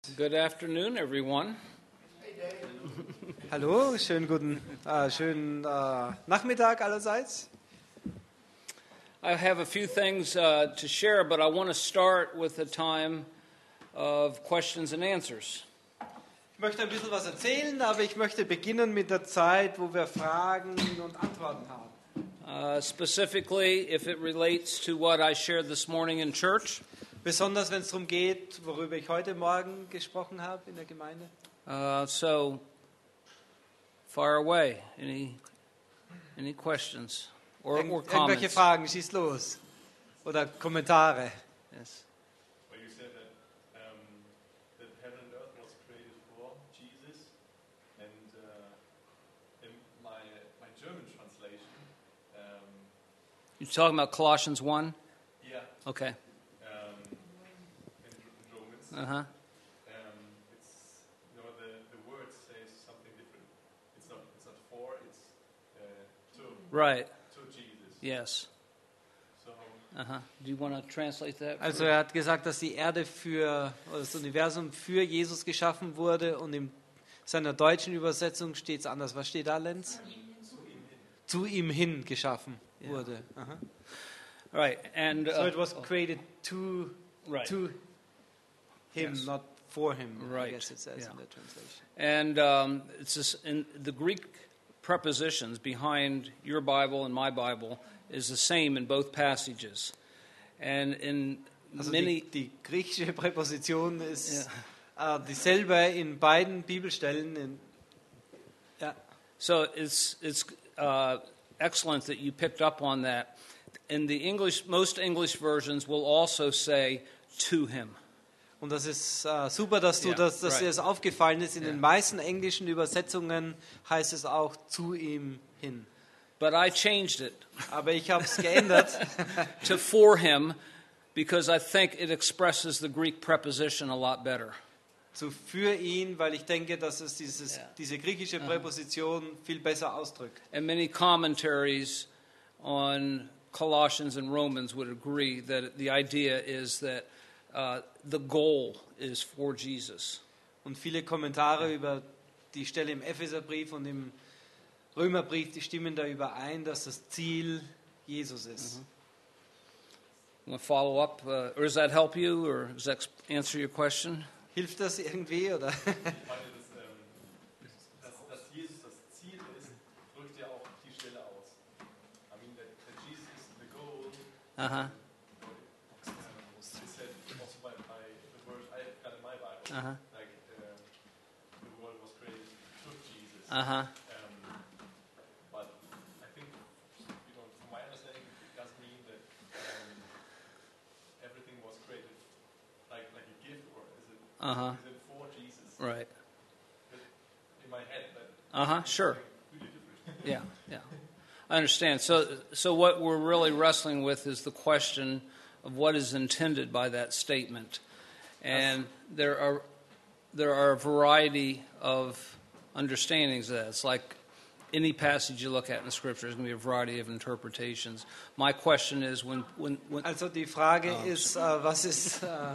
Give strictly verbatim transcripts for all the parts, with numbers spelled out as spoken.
Good afternoon, everyone. Hallo, schönen guten, äh, schönen äh, Nachmittag allerseits. I have a few things uh, to share, but I want to start with a time of questions and answers. Ich möchte ein bisschen was erzählen, aber ich möchte beginnen mit der Zeit, wo wir Fragen und Antworten haben. Uh, specifically, if it relates to what I shared this morning in church. Besonders wenn es darum geht, worüber ich heute Morgen gesprochen habe in der Gemeinde. Uh, so, fire away. Any, any questions or, Irgend, or irgendwelche comments? Fragen, schieß los. Oder Kommentare. Yes. Well, you said that um, that heaven and earth was created for Jesus, and uh, in my my German translation, um, You're talking about Colossians one? yeah, Okay. um, in, in Romans, Uh-huh. um, it's you know the the word says something different. It's not it's not for, it's uh, to Right. to Jesus. Yes. So Uh-huh. Do you want to translate that? Also er hat gesagt, dass die Erde für, oder das Universum für Jesus geschaffen wurde und in seiner deutschen Übersetzung steht es anders. Was steht da, Lenz? Zu ihm hin geschaffen wurde. Aha. Right. And uh, So it was created to, right. to him, Yes. not for him, I Right. guess it says Yeah. in the translation. And um, it's this, in the Greek prepositions behind your Bible and my Bible is the same in both passages. And in Also many, die, die griechische Präposition ist äh, dieselbe in beiden Bibelstellen. In, ja. so it's it's uh, excellent that you picked up on that. In the English, most English versions will also say to him. Und das ist äh, super, dass du Ja, das, dass right. dir das aufgefallen ist. In Ja. den meisten englischen Übersetzungen heißt es auch zu ihm hin. But I changed it Aber ich habe es geändert to for him because I think it expresses the Greek preposition a lot better. zu für ihn, weil ich denke, dass es dieses, Ja. diese griechische Präposition viel besser ausdrückt. And many commentaries on Colossians and Romans would agree that the idea is that uh, the goal is for Jesus. Und viele Kommentare über die Stelle im Epheserbrief und im Römerbrief, die stimmen da überein, dass das Ziel Jesus ist. Want to follow up, uh, or does that help you, or does that answer your question? Hilft das irgendwie? Oder? ich meine, dass, ähm, dass, dass Jesus das Ziel ist, drückt ja auch die Stelle aus. I mean, that, that Jesus is the goal. Uh huh. It said also by, by the word I have got in my Bible, Uh huh. like uh, the world was created through Jesus. Uh huh. Um, but I think, you know, from my understanding, it doesn't mean that um, everything was created like like a gift, or is it Uh huh. is it for Jesus? Right. In my head, but Uh huh. Sure. really different. Yeah. Yeah. I understand. So, so what we're really wrestling with is the question of what is intended by that statement, and there are there are a variety of understandings of that. It's like any passage you look at in the Scripture, there's going to be a variety of interpretations. My question is, when when, when Also die Frage Oh. ist, äh, was ist, äh,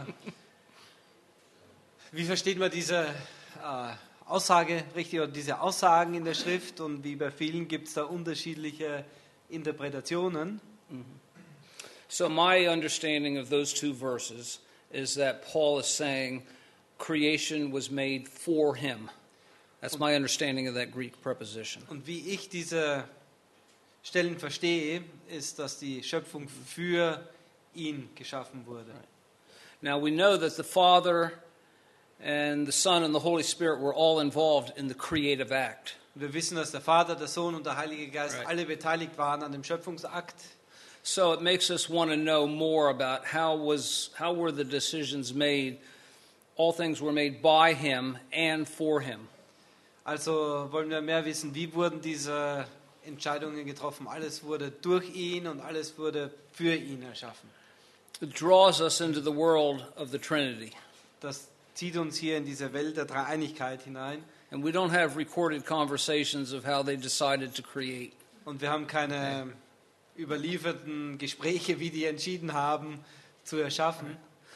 wie versteht man diese äh, Aussage richtig oder diese Aussagen in der Schrift, und wie bei vielen gibt es da unterschiedliche Interpretationen. So my understanding of those two verses is that Paul is saying creation was made for him. That's my understanding of that Greek preposition. Und wie ich diese Stellen verstehe, ist, dass die Schöpfung für ihn geschaffen wurde. Now we know that the Father and the Son and the Holy Spirit were all involved in the creative act. Und wir wissen, dass der Vater, der Sohn und der Heilige Geist Right. alle beteiligt waren an dem Schöpfungsakt. So it makes us want to know more about how was how were the decisions made. All things were made by him and for him. Also wollen wir mehr wissen, wie wurden diese Entscheidungen getroffen. Alles wurde durch ihn und alles wurde für ihn erschaffen. It draws us into the world of the Trinity. Das zieht uns hier in diese Welt der Dreieinigkeit hinein. And we don't have recorded conversations of how they decided to create. Und wir haben keine überlieferten Gespräche, wie die entschieden haben, zu erschaffen.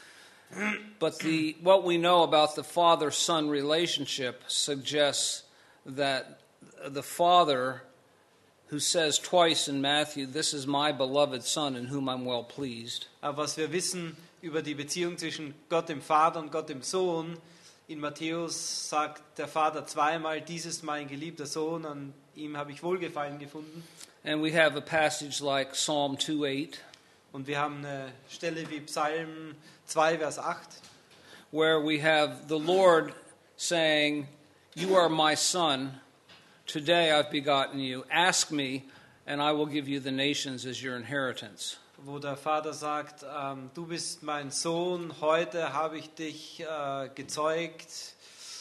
But the what we know about the father-son relationship suggests that the father, who says twice in Matthew, "This is my beloved son in whom I'm well pleased," Aber was wir wissen über die Beziehung zwischen Gott dem Vater und Gott dem Sohn, in Matthäus sagt der Vater zweimal, dies ist mein geliebter Sohn, an ihm habe ich Wohlgefallen gefunden. and we have a passage like Psalm two eight, Und wir haben eine Stelle wie Psalm zwei, Vers acht, where we have the Lord saying, "You are my son. Today I've begotten you. Ask me, and I will give you the nations as your inheritance." wo der Vater sagt, ähm, du bist mein Sohn, heute habe ich dich äh, gezeugt,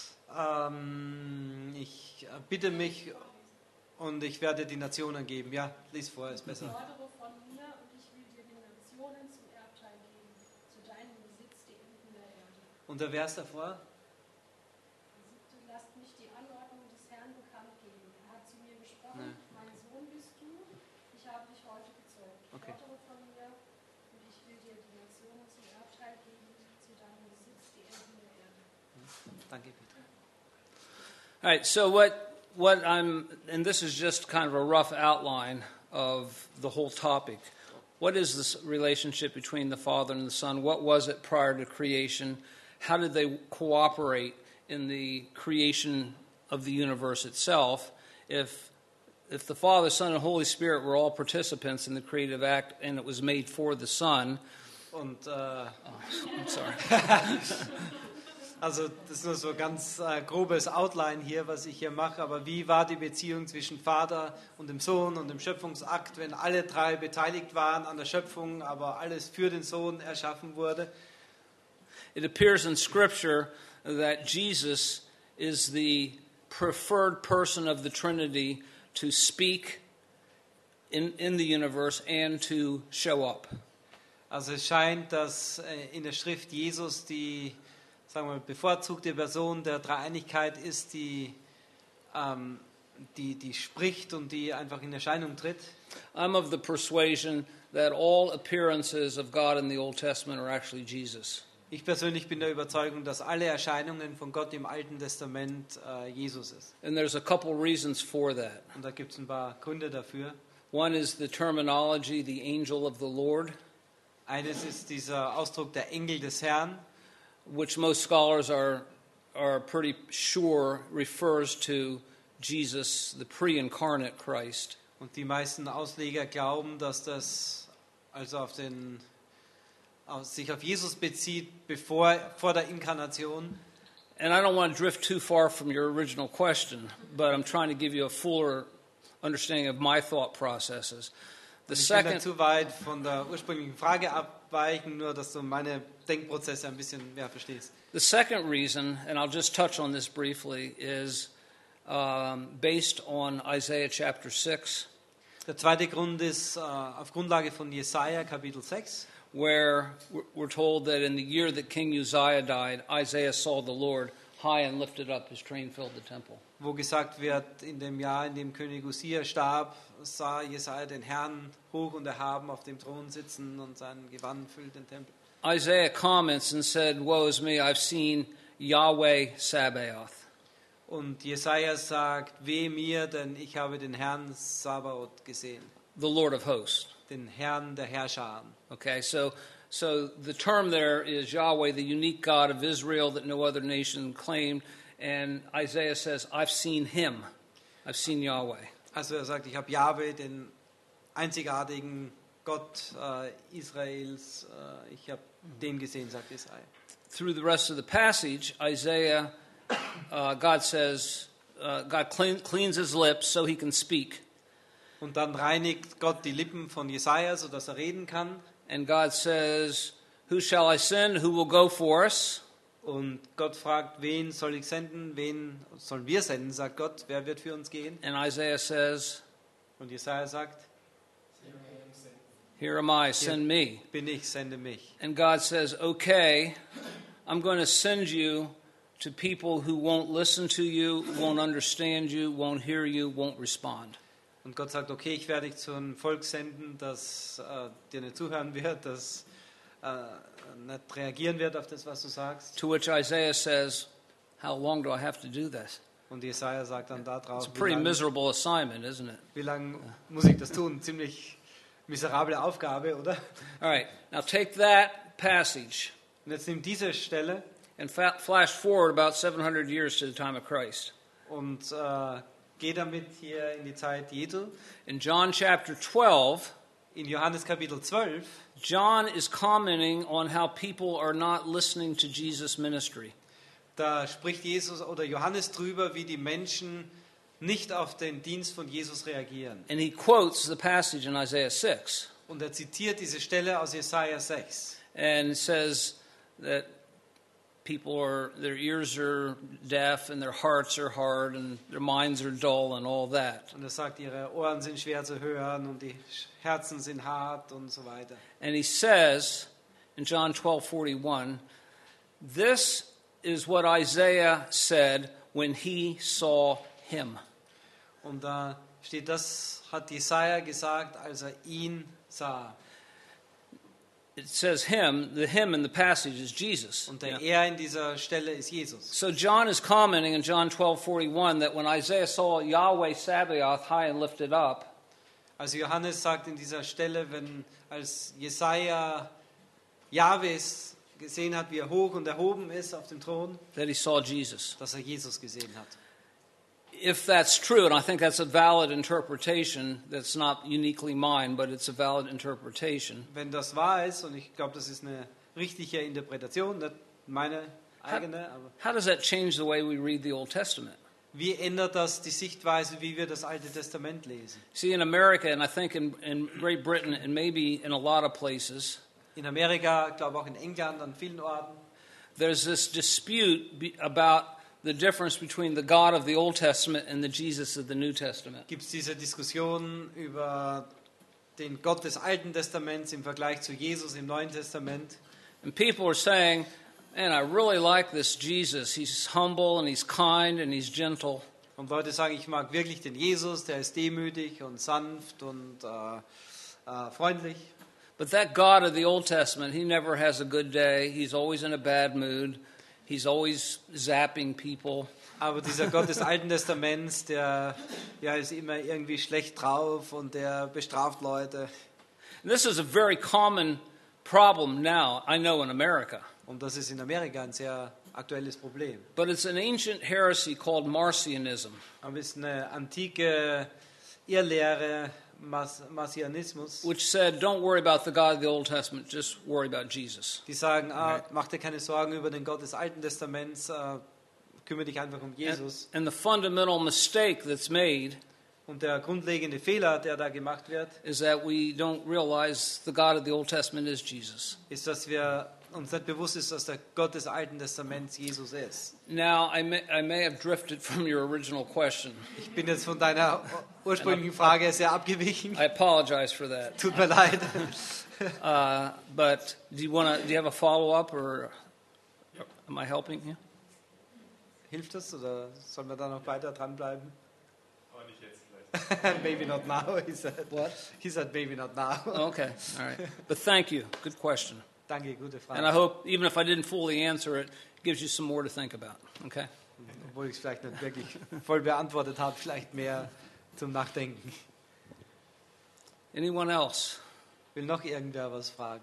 ähm, ich äh, bitte mich und ich werde die Nationen geben. Ja, lies vor, ist besser. Fordere von mir und ich will dir die Nationen zum Erbteil geben, zu deinem Besitz die Enden der Erde. Und der Vers davor? Siebte, lasst mich die Anordnung des Herrn bekannt geben. Er hat zu mir gesprochen, Nee. mein Sohn bist du, ich habe dich heute gezeugt. Okay. Fordere von mir und ich will dir die Nationen zum Erbteil geben, zu deinem Besitz die Enden der Erde. Danke, bitte. All right, so what what I'm and this is just kind of a rough outline of the whole topic. What is this relationship between the Father and the Son? What was it prior to creation? How did they cooperate in the creation of the universe itself? If if the Father, Son, and Holy Spirit were all participants in the creative act and it was made for the Son, Und äh, I'm sorry. also das ist nur so ganz äh, grobes Outline hier, was ich hier mache, aber wie war die Beziehung zwischen Vater und dem Sohn und dem Schöpfungsakt, wenn alle drei beteiligt waren an der Schöpfung, aber alles für den Sohn erschaffen wurde? It appears in Scripture that Jesus is the preferred person of the Trinity to speak in, in the universe and to show up. Also es scheint, dass äh, in der Schrift Jesus die, sagen wir mal, bevorzugte Person der Dreieinigkeit ist, die, ähm, die, die spricht und die einfach in Erscheinung tritt. I'm of the persuasion that all appearances of God in the Old Testament are actually Jesus. Ich persönlich bin der Überzeugung, dass alle Erscheinungen von Gott im Alten Testament äh, Jesus ist. And there's a couple reasons for that. Und da gibt es ein paar Gründe dafür. One is the terminology, the angel of the Lord, Eines ist dieser Ausdruck der Engel des Herrn, which most scholars are, are pretty sure refers to Jesus, the pre-incarnate Christ. und die meisten Ausleger glauben, dass das also auf den, auf, sich auf Jesus bezieht, bevor, vor der Inkarnation. And I don't want to drift too far from your original question, but I'm trying to give you a fuller understanding of my thought processes. The Ich will nicht second, zu weit von der ursprünglichen Frage abweichen, nur dass du meine Denkprozesse ein bisschen mehr verstehst. the second reason, and I'll just touch on this briefly, is um, based on Isaiah chapter six, Der zweite Grund ist äh, auf Grundlage von Jesaja Kapitel sechs, where we're- we're told that in the year that King Uzziah died, Isaiah saw the Lord high and lifted up, his train filled the temple. wo gesagt wird, in dem Jahr, in dem König Usia starb, sah Jesaja den Herrn hoch und erhaben auf dem Thron sitzen und sein Gewand füllt den Tempel. Isaiah comments and said, "Woe is me, I've seen Yahweh Sabaoth." Und Jesaja sagt, weh mir, denn ich habe den Herrn Sabaoth gesehen, The Lord of hosts. den Herrn der Herrscharen. Okay, so so the term there is Yahweh, the unique God of Israel that no other nation claimed, and Isaiah says, "I've seen him. I've seen Yahweh." Also er sagt, ich habe Jahwe, den einzigartigen Gott äh, Israels, äh, ich habe den gesehen, sagt Jesaja. Through the rest of the passage, Isaiah, uh, God says, uh, God clean, cleans his lips so he can speak, Und dann reinigt Gott die Lippen von Jesaja, sodass er reden kann. and God says, "Who shall I send? Who will go for us?" Und Gott fragt, wen soll ich senden? Wen sollen wir senden, sagt Gott. Wer wird für uns gehen? And Isaiah says, Und Jesaja sagt, "Here am I, send me." bin ich, sende mich. And God says, "Okay, I'm going to send you to people who won't listen to you, won't understand you, won't hear you, won't respond." Und Gott sagt, okay, ich werde dich zu einem Volk senden, das äh, dir nicht zuhören wird, das äh, nicht reagieren wird auf das, was du sagst. To which Isaiah says, how long do I have to do this? Und Jesaja sagt dann da It's drauf, a wie pretty lange miserable assignment, isn't it? wie lang muss ich das tun? Ziemlich miserable Aufgabe, oder? All right, now take that passage Und jetzt nimm diese Stelle and fa- flash forward about seven hundred years to the time of Christ. und äh, geh damit hier in die Zeit Jesu. In John chapter twelve, In Johannes Kapitel zwölf, John is commenting on how people are not listening to Jesus' ministry. da spricht Jesus oder Johannes drüber, wie die Menschen nicht auf den Dienst von Jesus reagieren. And he quotes the passage in Isaiah six Und er zitiert diese Stelle aus Jesaja sechs. and says that people are, their ears are deaf and their hearts are hard and their minds are dull and all that. Und er sagt, ihre Ohren sind schwer zu hören und die Herzen sind hart und so weiter. And he says in John twelve forty-one, this is what Isaiah said when he saw him. Und da steht, das hat Jesaja gesagt, als er ihn sah. It says him, the him in the passage is Jesus. Und der Er in dieser Stelle ist Jesus. So John is commenting in John twelve forty-one that when Isaiah saw Yahweh Sabaoth high and lifted up, Also Johannes sagt in dieser Stelle, wenn als Jesaja Jahwes gesehen hat, wie er hoch und erhoben ist auf dem Thron, that he saw Jesus. dass er Jesus gesehen hat. If that's true, and I think that's a valid interpretation, that's not uniquely mine, but it's a valid interpretation. Wenn das wahr ist, und ich glaube, das ist eine richtige Interpretation, nicht meine eigene, aber How does that change the way we read the Old Testament? wie ändert das die Sichtweise, wie wir das Alte Testament lesen? See, in America, and I think in, in Great Britain, and maybe in a lot of places, In Amerika, ich glaube auch in England, an vielen Orten, there's this dispute be, about the difference between the God of the Old Testament and the Jesus of the New Testament. gibt es diese Diskussion über den Gott des Alten Testaments im Vergleich zu Jesus im Neuen Testament. And people are saying, man, I really like this Jesus. He's humble and he's kind and he's gentle. Und Leute sagen, ich mag wirklich den Jesus, der ist demütig und sanft und äh, äh, freundlich. But that God of the Old Testament, he never has a good day. He's always in a bad mood. He's always zapping people. Aber dieser Gott des Alten Testaments, der ja, ist immer irgendwie schlecht drauf und der bestraft Leute. And this is a very common problem now, I know, in America. Und das ist in Amerika ein sehr aktuelles Problem. But it's an ancient heresy called Marcionism. Aber es ist eine antike Irrlehre, Mas Marcianismus, Which said, don't worry about the God of the Old Testament, just worry about Jesus. die sagen, ah, mach dir keine Sorgen über den Gott des Alten Testaments, äh, kümmere dich einfach um And, Jesus. and the fundamental mistake that's made Und der grundlegende Fehler, der da gemacht wird, is that we don't realize the God of the Old Testament is Jesus. ist, dass wir uns nicht bewusst ist, dass der Gott des Alten Testaments Jesus ist. Now, I may, I may have drifted from your original question. Ich bin jetzt von deiner ursprünglichen Frage sehr abgewichen. I apologize for that. Tut mir leid. Uh, but do you want to? Do you have a follow-up, or am I helping you? Hilft das oder sollen wir da noch weiter dranbleiben? Aber nicht jetzt vielleicht. Maybe not now, he said. What? He said maybe not now. Okay, all right. But thank you. Good question. Danke, gute And I Frage. hope, even if I didn't fully answer it, it gives you some more to think about. Okay? Obwohl ich es vielleicht nicht wirklich voll beantwortet habe, vielleicht mehr zum Nachdenken. Anyone else? Will noch irgendwer was fragen?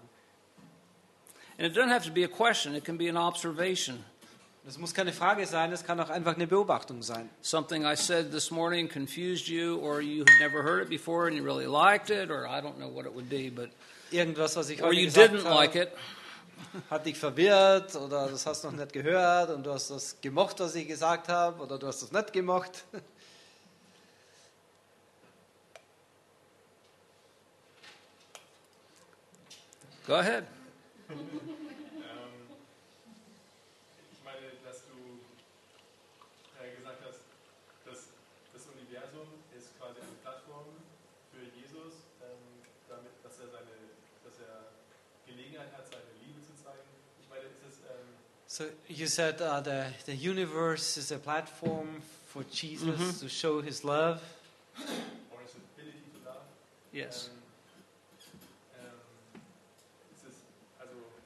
And it doesn't have to be a question, it can be an observation. Das muss keine Frage sein, es kann auch einfach eine Beobachtung sein. Something I said this morning confused you, or you had never heard it before and you really liked it, or I don't know what it would be, but Irgendwas, was ich or heute you gesagt didn't habe, like it. hat dich verwirrt oder das hast du noch nicht gehört und du hast das gemocht, was ich gesagt habe, oder du hast das nicht gemocht. Go ahead. Ähm, ich meine, dass du äh, gesagt hast, dass das Universum ist quasi eine Plattform für Jesus, ähm, damit, dass er seine, dass er Gelegenheit hat, seine Liebe zu zeigen. Ich meine, ist es ähm, So you said uh, the, the universe is a platform for Jesus Mhm. to show his love. or his ability to love? Yes. Ähm, ähm, ist es, also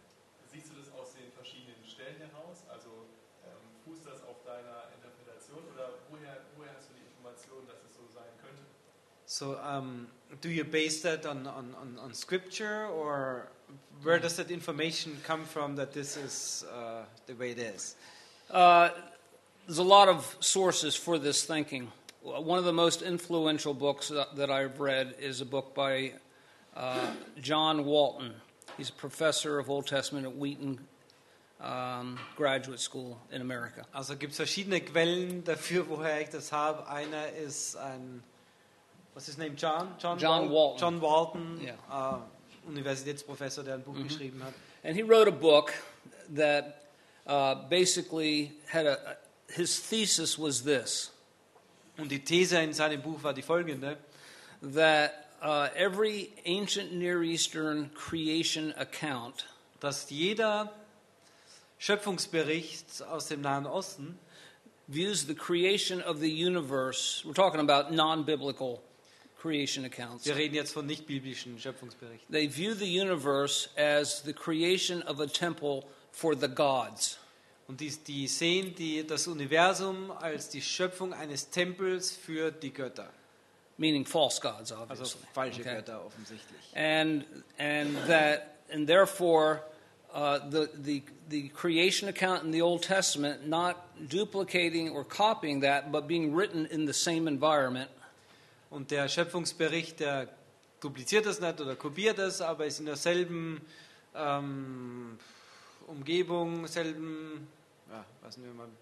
So, um, do you base that on, on, on, on scripture, or where does that information come from that this is uh, the way it is? Uh, there's a lot of sources for this thinking. One of the most influential books that, that I've read is a book by uh, John Walton. He's a professor of Old Testament at Wheaton um, Graduate School in America. Also gibt es verschiedene Quellen dafür, woher ich das habe. Einer ist ein, was ist Name? John? John, John Wal- Walton. John Walton, Yeah. äh, Universitätsprofessor, der ein Buch geschrieben hat. And he wrote a book that uh, basically had a, his thesis was this, Und die These in seinem Buch war die folgende, that uh, every ancient Near Eastern creation account dass jeder Schöpfungsbericht aus dem Nahen Osten views the creation of the universe, we're talking about non-biblical creation accounts, Wir reden jetzt von nicht-biblischen Schöpfungsberichten. they view the universe as the creation of a temple for the gods. Und die, die sehen die, das Universum als die Schöpfung eines Tempels für die Götter. Meaning false gods, Also obviously. falsche Okay. Götter offensichtlich. And and that and therefore uh, the the the creation account in the Old Testament not duplicating or copying that, but being written in the same environment, Und der Schöpfungsbericht, der dupliziert das nicht oder kopiert das, aber ist in derselben ähm, Umgebung, selben, ja, was nennen wir mal,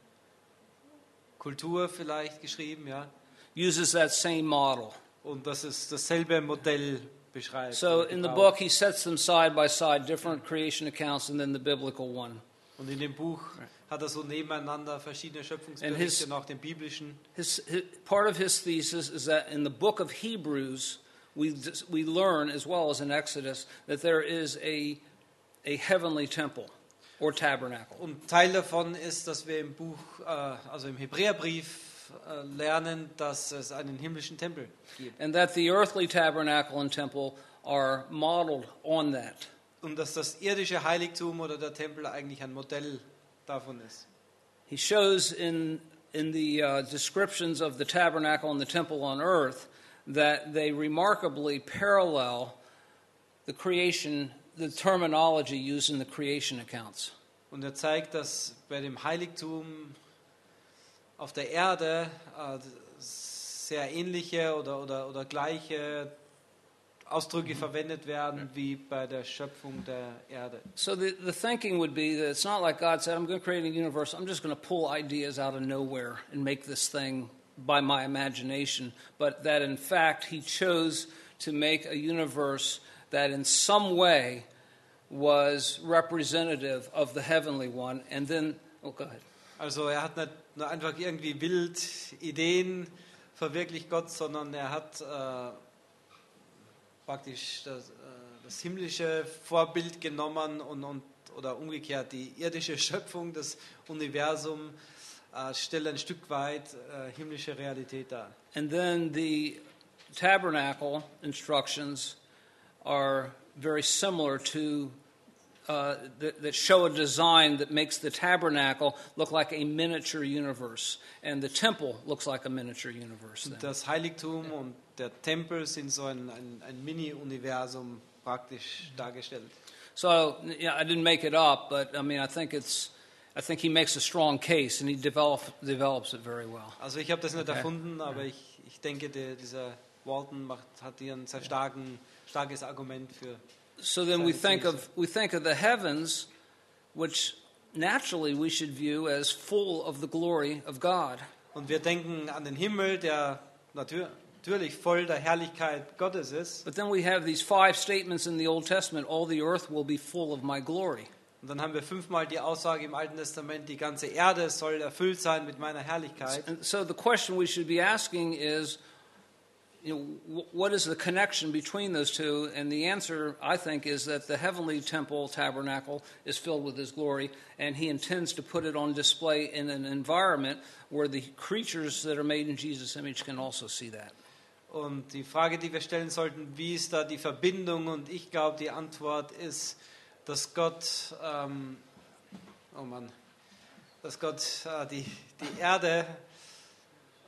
Kultur vielleicht geschrieben, ja. uses that same model. Und das ist dasselbe Modell beschreibt. So und in the gebraucht. book, he sets them side by side, different creation accounts, and then the biblical one. Und in dem Buch hat er so nebeneinander verschiedene And Schöpfungsberichte, his- nach dem biblischen. His, his part of his thesis is that in the book of Hebrews, we we learn as well as in Exodus that there is a a heavenly temple or tabernacle. Und Teil davon ist, dass wir im Buch, äh, also im Hebräerbrief äh, lernen, dass es einen himmlischen Tempel gibt. And that the earthly tabernacle and temple are modeled on that. Und dass das irdische Heiligtum oder der Tempel eigentlich ein Modell davon ist. He shows in in the uh, descriptions of the tabernacle and the temple on earth that they remarkably parallel the creation, the terminology used in the creation accounts. Und er zeigt, dass bei dem Heiligtum auf der Erde äh, sehr ähnliche oder, oder, oder gleiche Ausdrücke verwendet werden wie bei der Schöpfung der Erde. So the, the thinking would be that it's not like God said, I'm going to create a universe, I'm just going to pull ideas out of nowhere and make this thing by my imagination, but that in fact he chose to make a universe that in some way was representative of the heavenly one, and then, oh, go ahead. Also er hat nicht nur einfach irgendwie wild Ideen verwirklicht Gott, sondern er hat äh, praktisch das, äh, das himmlische Vorbild genommen und, und oder umgekehrt die irdische Schöpfung, das Universum äh, stellt ein Stück weit äh, himmlische Realität dar. And then the tabernacle instructions are very similar to, uh, that, that show a design that makes the tabernacle look like a miniature universe, and the temple looks like a miniature universe. Und Then. das Heiligtum und der Tempel sind so ein, ein, ein Mini-Universum praktisch dargestellt. So, yeah, I didn't make it up, but I mean, I think it's, I think he makes a strong case, and he develop, develops it very well. Also ich habe das nicht Okay. erfunden, aber ich, ich denke, der, dieser Walton macht, hat hier ein sehr starken, starkes Argument für. So then we Seine think of we think of the heavens, which naturally we should view as full of the glory of God. Und wir denken an den Himmel, der natür- natürlich voll der Herrlichkeit Gottes ist. But then we have these five statements in the Old Testament: "All the earth will be full of my glory." Und dann haben wir fünfmal die Aussage im Alten Testament, die ganze Erde soll erfüllt sein mit meiner Herrlichkeit. And so the question we should be asking is, you know, wh- what is the connection between those two? And the answer, I think, is that the heavenly temple tabernacle is filled with His glory, and He intends to put it on display in an environment where the creatures that are made in Jesus' image can also see that. Und die Frage, die wir stellen sollten, wie ist da die Verbindung? Und ich glaube, die Antwort ist, dass Gott, ähm, oh Mann, dass Gott äh, die, die Erde äh,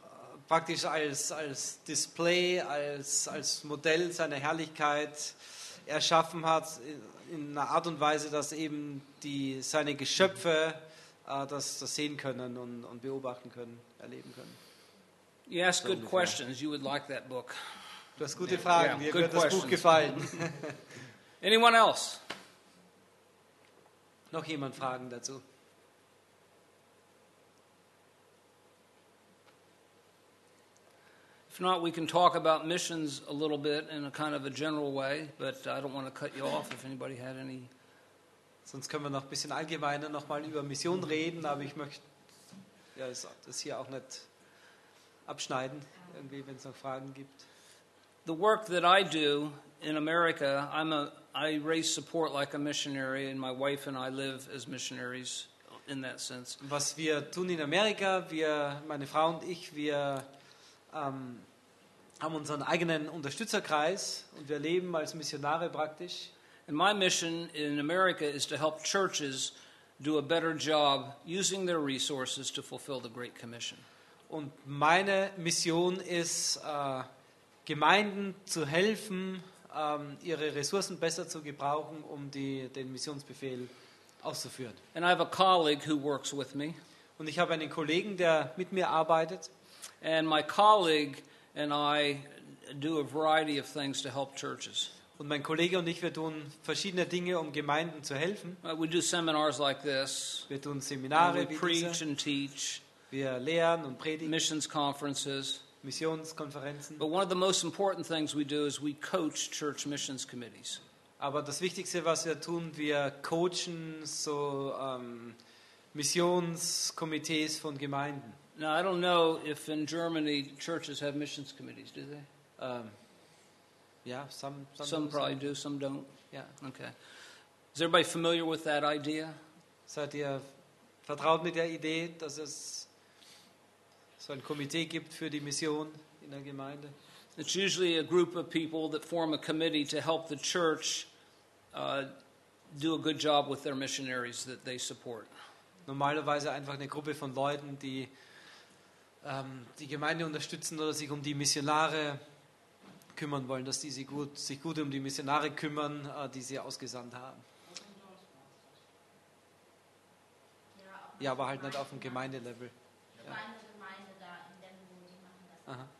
praktisch als, als Display, als, als Modell seiner Herrlichkeit erschaffen hat, in, in einer Art und Weise, dass eben die, seine Geschöpfe äh, das, das sehen können und, und beobachten können, erleben können. You ask good questions. You would like that book. Du hast gute Fragen, Yeah, dir good wird das Buch questions. gefallen. Anyone else? Noch jemand Fragen dazu? If not, we can talk about missions a little bit in a kind of a general way, but I don't want to cut you off if anybody had any. Sonst können wir noch ein bisschen allgemeiner nochmal über Mission reden, aber ich möchte ja, das, das hier auch nicht abschneiden, irgendwie, wenn es noch Fragen gibt. The work that I do in America, I'm a, I raise support like a missionary, and my wife and I live as missionaries in that sense. Was wir tun in Amerika, wir, meine Frau und ich, wir ähm, haben unseren eigenen Unterstützerkreis und wir leben als Missionare praktisch. And my mission in America is to help churches do a better job using their resources to fulfill the Great Commission. Und meine Mission ist, äh, Gemeinden zu helfen, ähm, ihre Ressourcen besser zu gebrauchen, um die, den Missionsbefehl auszuführen. And I have a colleague who works with me, Und ich habe einen Kollegen, der mit mir arbeitet. and my colleague and I do a variety of things to help churches. Und mein Kollege und ich, wir tun verschiedene Dinge, um Gemeinden zu helfen. Uh, we do seminars like this, Wir tun and Seminare we wie preach diese. and teach, Wir lehren und predigen, missions conferences. Missionskonferenzen. But one of the most important things we do is we coach church missions committees. Aber das Wichtigste, was wir tun, wir coachen so ähm, Missionskomitees von Gemeinden. Now, I don't know if in Germany churches have missions committees, do they? Ähm, ja, some, some, Some do, probably some- do, some don't. Ja. Okay. Is everybody familiar with that idea? Seid ihr vertraut mit der Idee, dass es so ein Komitee gibt für die Mission in der Gemeinde? It's usually a group of people that form a committee to help the church uh, do a good job with their missionaries that they support. Normalerweise einfach eine Gruppe von Leuten, die ähm, die Gemeinde unterstützen oder sich um die Missionare kümmern wollen, dass die sich gut, sich gut um die Missionare kümmern, äh, die sie ausgesandt haben. Ja, aber halt nicht auf dem Gemeindelevel. Meine Gemeinde da in Lemgo, die machen das. Aha.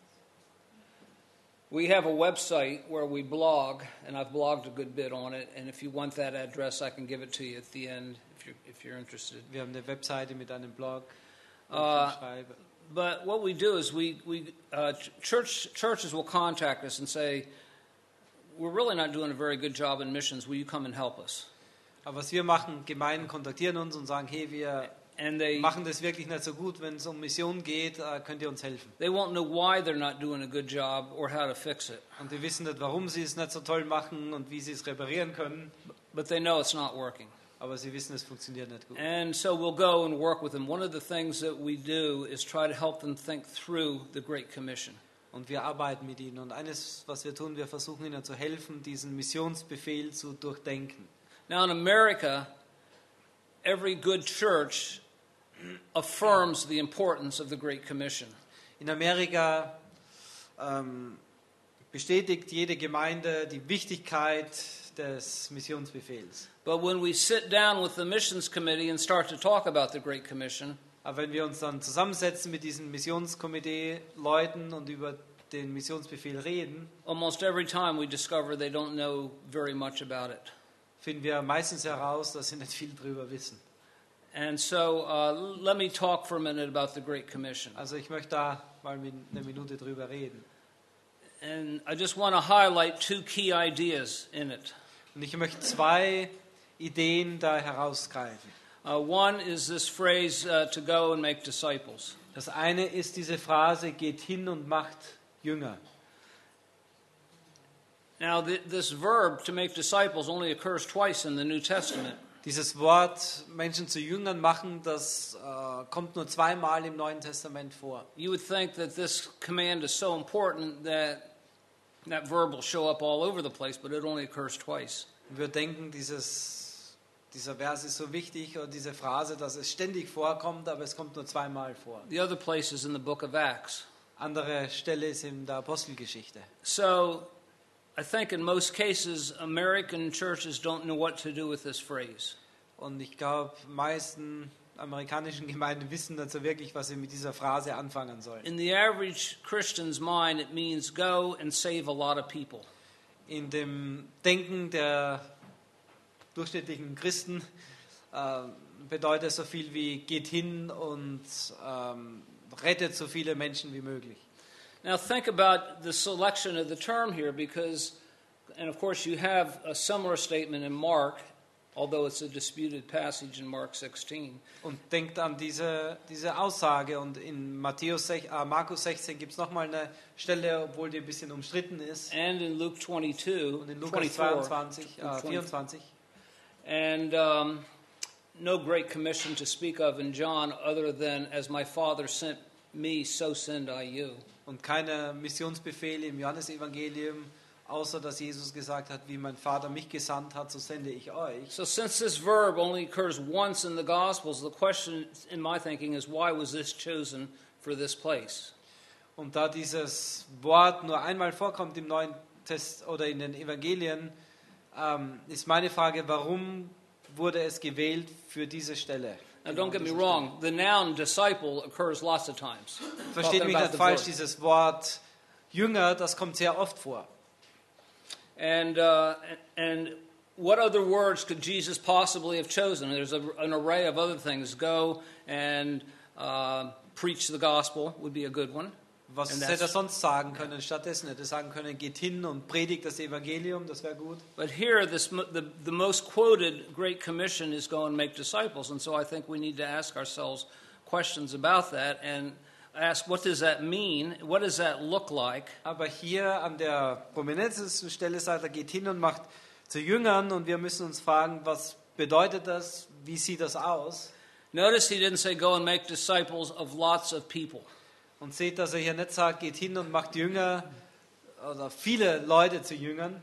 We have a website where we blog, and I've blogged a good bit on it. And if you want that address, I can give it to you at the end if you're if you're interested. Wir haben eine Webseite mit einem Blog, wo Uh, ich schreibe. But what we do is we we uh, ch- church churches will contact us and say, we're really not doing a very good job in missions. Will you come and help us? Aber was wir machen, Gemeinden kontaktieren uns und sagen, hey, wir And they machen das wirklich nicht so gut, wenn es um Mission geht, äh, könnt ihr uns helfen. they won't know why they're not doing a good job or how to fix it, Und die wissen nicht, warum sie es nicht so toll machen und wie sie es reparieren können, but they know it's not working. aber sie wissen, es funktioniert nicht gut. And so we'll go and work with them. One of the things that we do is try to help them think through the Great Commission. Und wir arbeiten mit ihnen. Und eines, was wir tun, wir versuchen ihnen zu helfen, diesen Missionsbefehl zu durchdenken. Now in America, every good church affirms the importance of the Great Commission. In Amerika ähm, bestätigt jede Gemeinde die Wichtigkeit des Missionsbefehls. But when we sit down with the missions committee and start to talk about the Great Commission, Aber wenn wir uns dann zusammensetzen mit diesen Missionskomitee-Leuten und über den Missionsbefehl reden, almost every time we discover they don't know very much about it. finden wir meistens heraus, dass sie nicht viel drüber wissen. And so uh, let me talk for a minute about the Great Commission. Also ich möchte da mal mit eine Minute drüber reden. And I just want to highlight two key ideas in it. Und ich möchte zwei Ideen da herausgreifen. Uh, one is this phrase, uh, to go and make disciples. Das eine ist diese Phrase, geht hin und macht Jünger. Now, th- this verb, to make disciples, only occurs twice in the New Testament. Dieses Wort, Menschen zu Jüngern machen, das äh, kommt nur zweimal im Neuen Testament vor. You would think that this command is so important that that verb will show up all over the place, but it only occurs twice. Und wir denken, dieses, dieser Vers ist so wichtig, oder diese Phrase, dass es ständig vorkommt, aber es kommt nur zweimal vor. The other place is in the book of Acts. Andere Stelle ist in der Apostelgeschichte. So I think in most cases, American churches don't know what to do with this phrase. Und ich glaube, die meisten amerikanischen Gemeinden wissen nicht so wirklich, was sie mit dieser Phrase anfangen sollen. In the average Christian's mind, it means go and save a lot of people. In dem Denken der durchschnittlichen Christen äh, bedeutet es so viel wie geht hin und ähm, rettet so viele Menschen wie möglich. Now think about the selection of the term here because, and of course you have a similar statement in Mark, although it's a disputed passage in Mark sixteen. Und denkt an diese, diese Aussage. Und in Matthäus, äh, Markus sechzehn gibt es nochmal eine Stelle, obwohl die ein bisschen umstritten ist. And in Luke twenty-two, Und in Lukas twenty-four, zweiundzwanzig, äh, vierundzwanzig. and um, no great commission to speak of in John other than, as my Father sent me, so send I you. Und keine Missionsbefehle im Johannesevangelium, außer dass Jesus gesagt hat, wie mein Vater mich gesandt hat, so sende ich euch. So since this verb only occurs once in the Gospels, the question in my thinking is why was this chosen for this place? Und da dieses Wort nur einmal vorkommt im Neuen Test oder in den Evangelien, ähm, ist meine Frage, warum wurde es gewählt für diese Stelle? Now don't get me wrong, the noun disciple occurs lots of times. Versteht Talking mich about nicht the falsch, verb. dieses Wort Jünger, das kommt sehr oft vor. And, uh, and what other words could Jesus possibly have chosen? There's a, an array of other things. Go and uh, preach the gospel would be a good one. Was And hätte er that's- sonst sagen können? Stattdessen hätte er sagen können, geht hin und predigt das Evangelium, das wäre gut. But here, this, mo- the, the most quoted Great Commission is go and make disciples. And so I think we need to ask ourselves questions about that and ask, what does that mean? What does that look like? Aber hier an der prominentesten Stelle sagt er, geht hin und macht zu Jüngern und wir müssen uns fragen, was bedeutet das? Wie sieht das aus? Notice he didn't say go and make disciples of lots of people. Und seht, dass er hier nicht sagt, geht hin und macht Jünger oder viele Leute zu Jüngern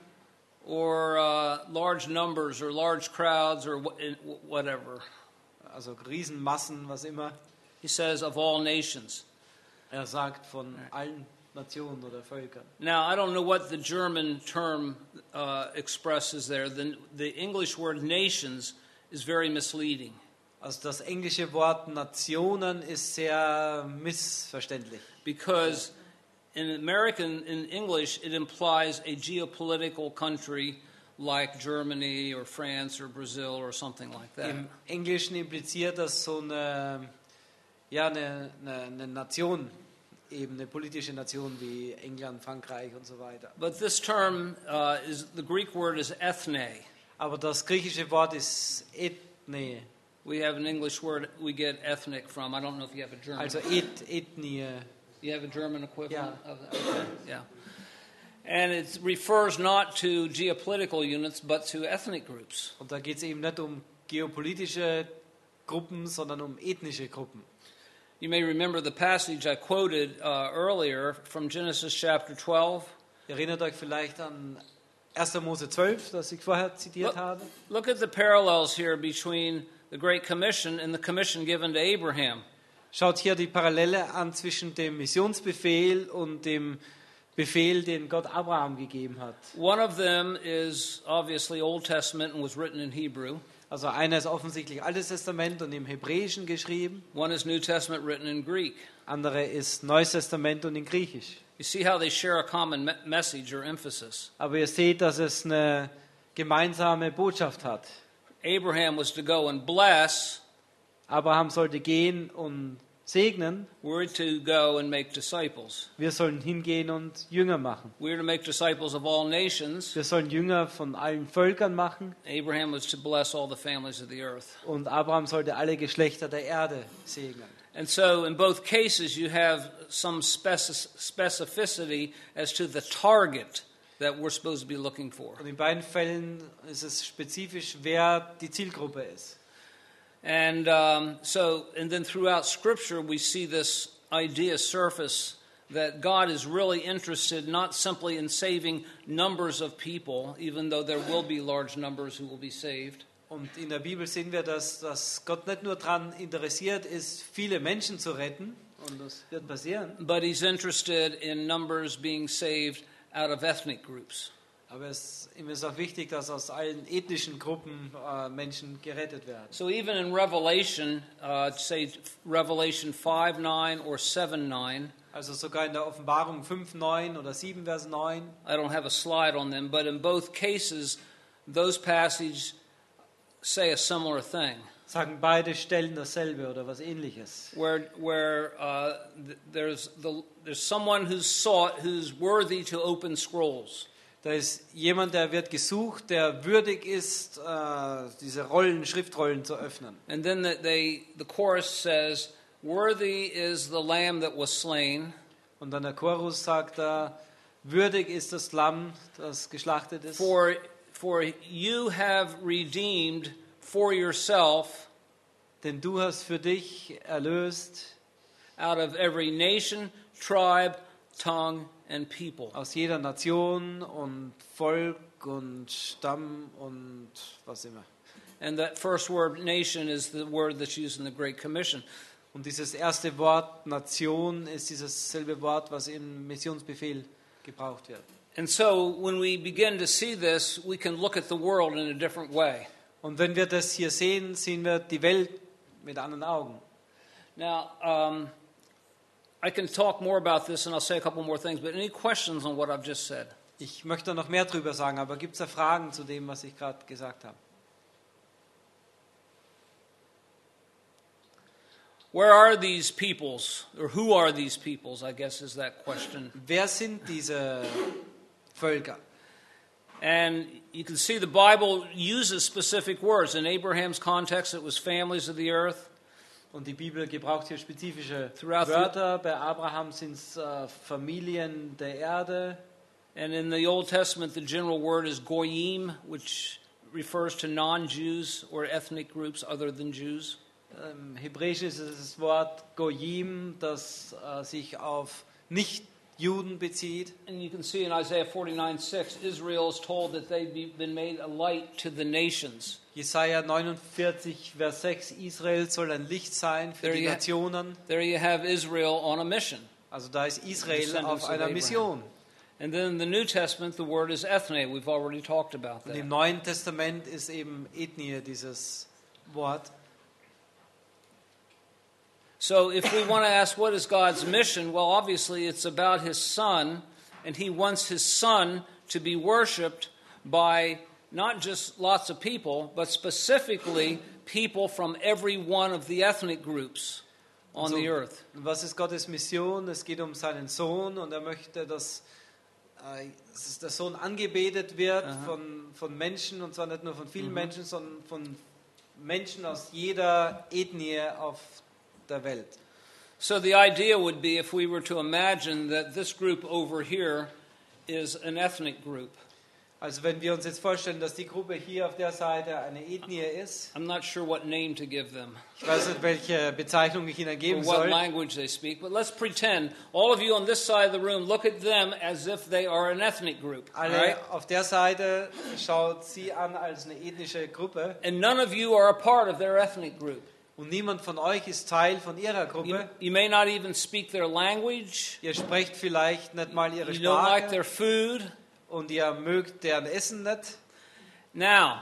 Or uh, large numbers or large crowds or wh- whatever. also Riesenmassen, was immer. He says of all nations. Er sagt von allen Nationen oder Völkern. Now, I don't know what the German term uh, expresses there. The, the English word nations is very misleading. Also das englische Wort Nationen ist sehr missverständlich. Because in American, in English, it implies a geopolitical country like Germany or France or Brazil or something like that. Im Englischen impliziert das so eine, ja, eine, eine, eine Nation, eben eine politische Nation wie England, Frankreich und so weiter. But this term, uh, is the Greek word is ethne. Aber das griechische Wort ist Ethne, We have an English word we get ethnic from. I don't know if you have a German. also Et, Ethnie. You have a German equivalent Yeah. of that? Okay, yeah. And it refers not to geopolitical units, but to ethnic groups. Und da geht es eben nicht um geopolitische Gruppen, sondern um ethnische Gruppen. You may remember the passage I quoted uh, earlier from Genesis chapter twelve. Ihr erinnert euch vielleicht an erster Mose zwölf, das ich vorher zitiert Look, habe. look at the parallels here between the Great Commission and the commission given to Abraham. Schaut hier die Parallele an zwischen dem Missionsbefehl und dem Befehl, den Gott Abraham gegeben hat. One of them is obviously Old Testament and was written in Hebrew. Also einer ist offensichtlich Altes Testament und im Hebräischen geschrieben, One is New Testament written in Greek. andere ist Neues Testament und in Griechisch. You see how they share a common me- message or emphasis. Aber ihr seht, dass es eine gemeinsame Botschaft hat. Abraham was to go and bless. Abraham sollte gehen und segnen. We're to go and make disciples. Wir sollen hingehen und Jünger machen. We're to make disciples of all nations. Wir sollen Jünger von allen Völkern machen. Abraham was to bless all the families of the earth. Und Abraham sollte alle Geschlechter der Erde segnen. And so in both cases you have some speci- specificity as to the target that we're supposed to be looking for. Und in beiden Fällen ist es spezifisch, wer die Zielgruppe ist. And um, so, and then throughout Scripture we see this idea surface that God is really interested not simply in saving numbers of people, even though there will be large numbers who will be saved, Und in der Bibel sehen wir, dass, dass Gott nicht nur daran interessiert ist, viele Menschen zu retten und das wird passieren. but he's interested in numbers being saved out of ethnic groups. Aber es, ihm ist auch wichtig, dass aus allen ethnischen Gruppen äh, Menschen gerettet werden. So even in Revelation, uh, say Revelation five nine or seven nine, Also sogar in der Offenbarung fünf neun oder sieben Vers neun. I don't have a slide on them, but in both cases, those passages say a similar thing, Sagen beide Stellen dasselbe oder was Ähnliches. where where uh, th- there's the there's someone who's sought who's worthy to open scrolls. Da ist jemand, der wird gesucht, der würdig ist, äh, diese Rollen, Schriftrollen zu öffnen. And then the, they, the chorus says, "Worthy is the Lamb that was slain Und dann der Chorus sagt da, würdig ist das Lamm, das geschlachtet ist. for for you have redeemed for yourself Denn du hast für dich erlöst out of every nation, tribe, tongue, and people." aus jeder Nation und Volk und Stamm und was immer. And that first word, nation, is the word that's used in the Great Commission. Und dieses erste Wort Nation ist dieses selbe Wort, was im Missionsbefehl gebraucht wird. And so when we begin to see this, we can look at the world in a different way. Und wenn wir das hier sehen, sehen wir die Welt mit anderen Augen. Now, um, I can talk more about this and I'll say a couple more things, but any questions on what I've just said? Ich möchte noch mehr drüber sagen, aber gibt es da Fragen zu dem, was ich gerade gesagt habe? Where are these peoples, or who are these peoples, I guess is that question. Wer sind diese Völker? And you can see the Bible uses specific words. In Abraham's context, it was families of the earth. Und die Bibel gebraucht hier spezifische Throughout the- Wörter. Bei Abraham sind es äh, Familien der Erde. And in the Old Testament, the general word is goyim, which refers to non-Jews or ethnic groups other than Jews. Im Hebräisch ist es das Wort Goyim, das äh, sich auf Nicht-Juden bezieht. And you can see in Isaiah forty-nine six, Israel is told that they've been made a light to the nations. Jesaja neunundvierzig, Vers sechs, Israel soll ein Licht sein für There die you ha- Nationen. There you have Israel on a mission. Also da ist Israel Descendants auf of einer Abraham. Mission. And then in the New Testament, the word is ethne. We've already talked about Und that. im Neuen Testament ist eben Ethnie dieses Wort. So if we want to ask what is God's mission, well, obviously it's about his son, and he wants his son to be worshipped by not just lots of people, but specifically people from every one of the ethnic groups on So, the earth. Was ist Gottes Mission? Es geht um seinen Sohn und er möchte, dass, äh, dass der Sohn angebetet wird von, von Menschen, und zwar nicht nur von vielen Menschen, sondern von Menschen aus jeder Ethnie auf der Welt. So the idea would be if we were to imagine that this group over here is an ethnic group. Also wenn wir uns jetzt vorstellen, dass die Gruppe hier auf der Seite eine Ethnie ist, I'm not sure what name to give them ich weiß nicht, welche Bezeichnung ich ihnen or geben what soll, language they speak, but let's pretend all of you on this side of the room look at them as if they are an ethnic group. All alle right? auf der Seite schaut sie an als eine ethnische Gruppe And none of you are a part of their ethnic group. und niemand von euch ist Teil von ihrer You, Gruppe. you may not even speak their language. Ihr sprecht vielleicht nicht mal ihre You don't like Sprache their food. und ihr mögt deren Essen nicht. Now,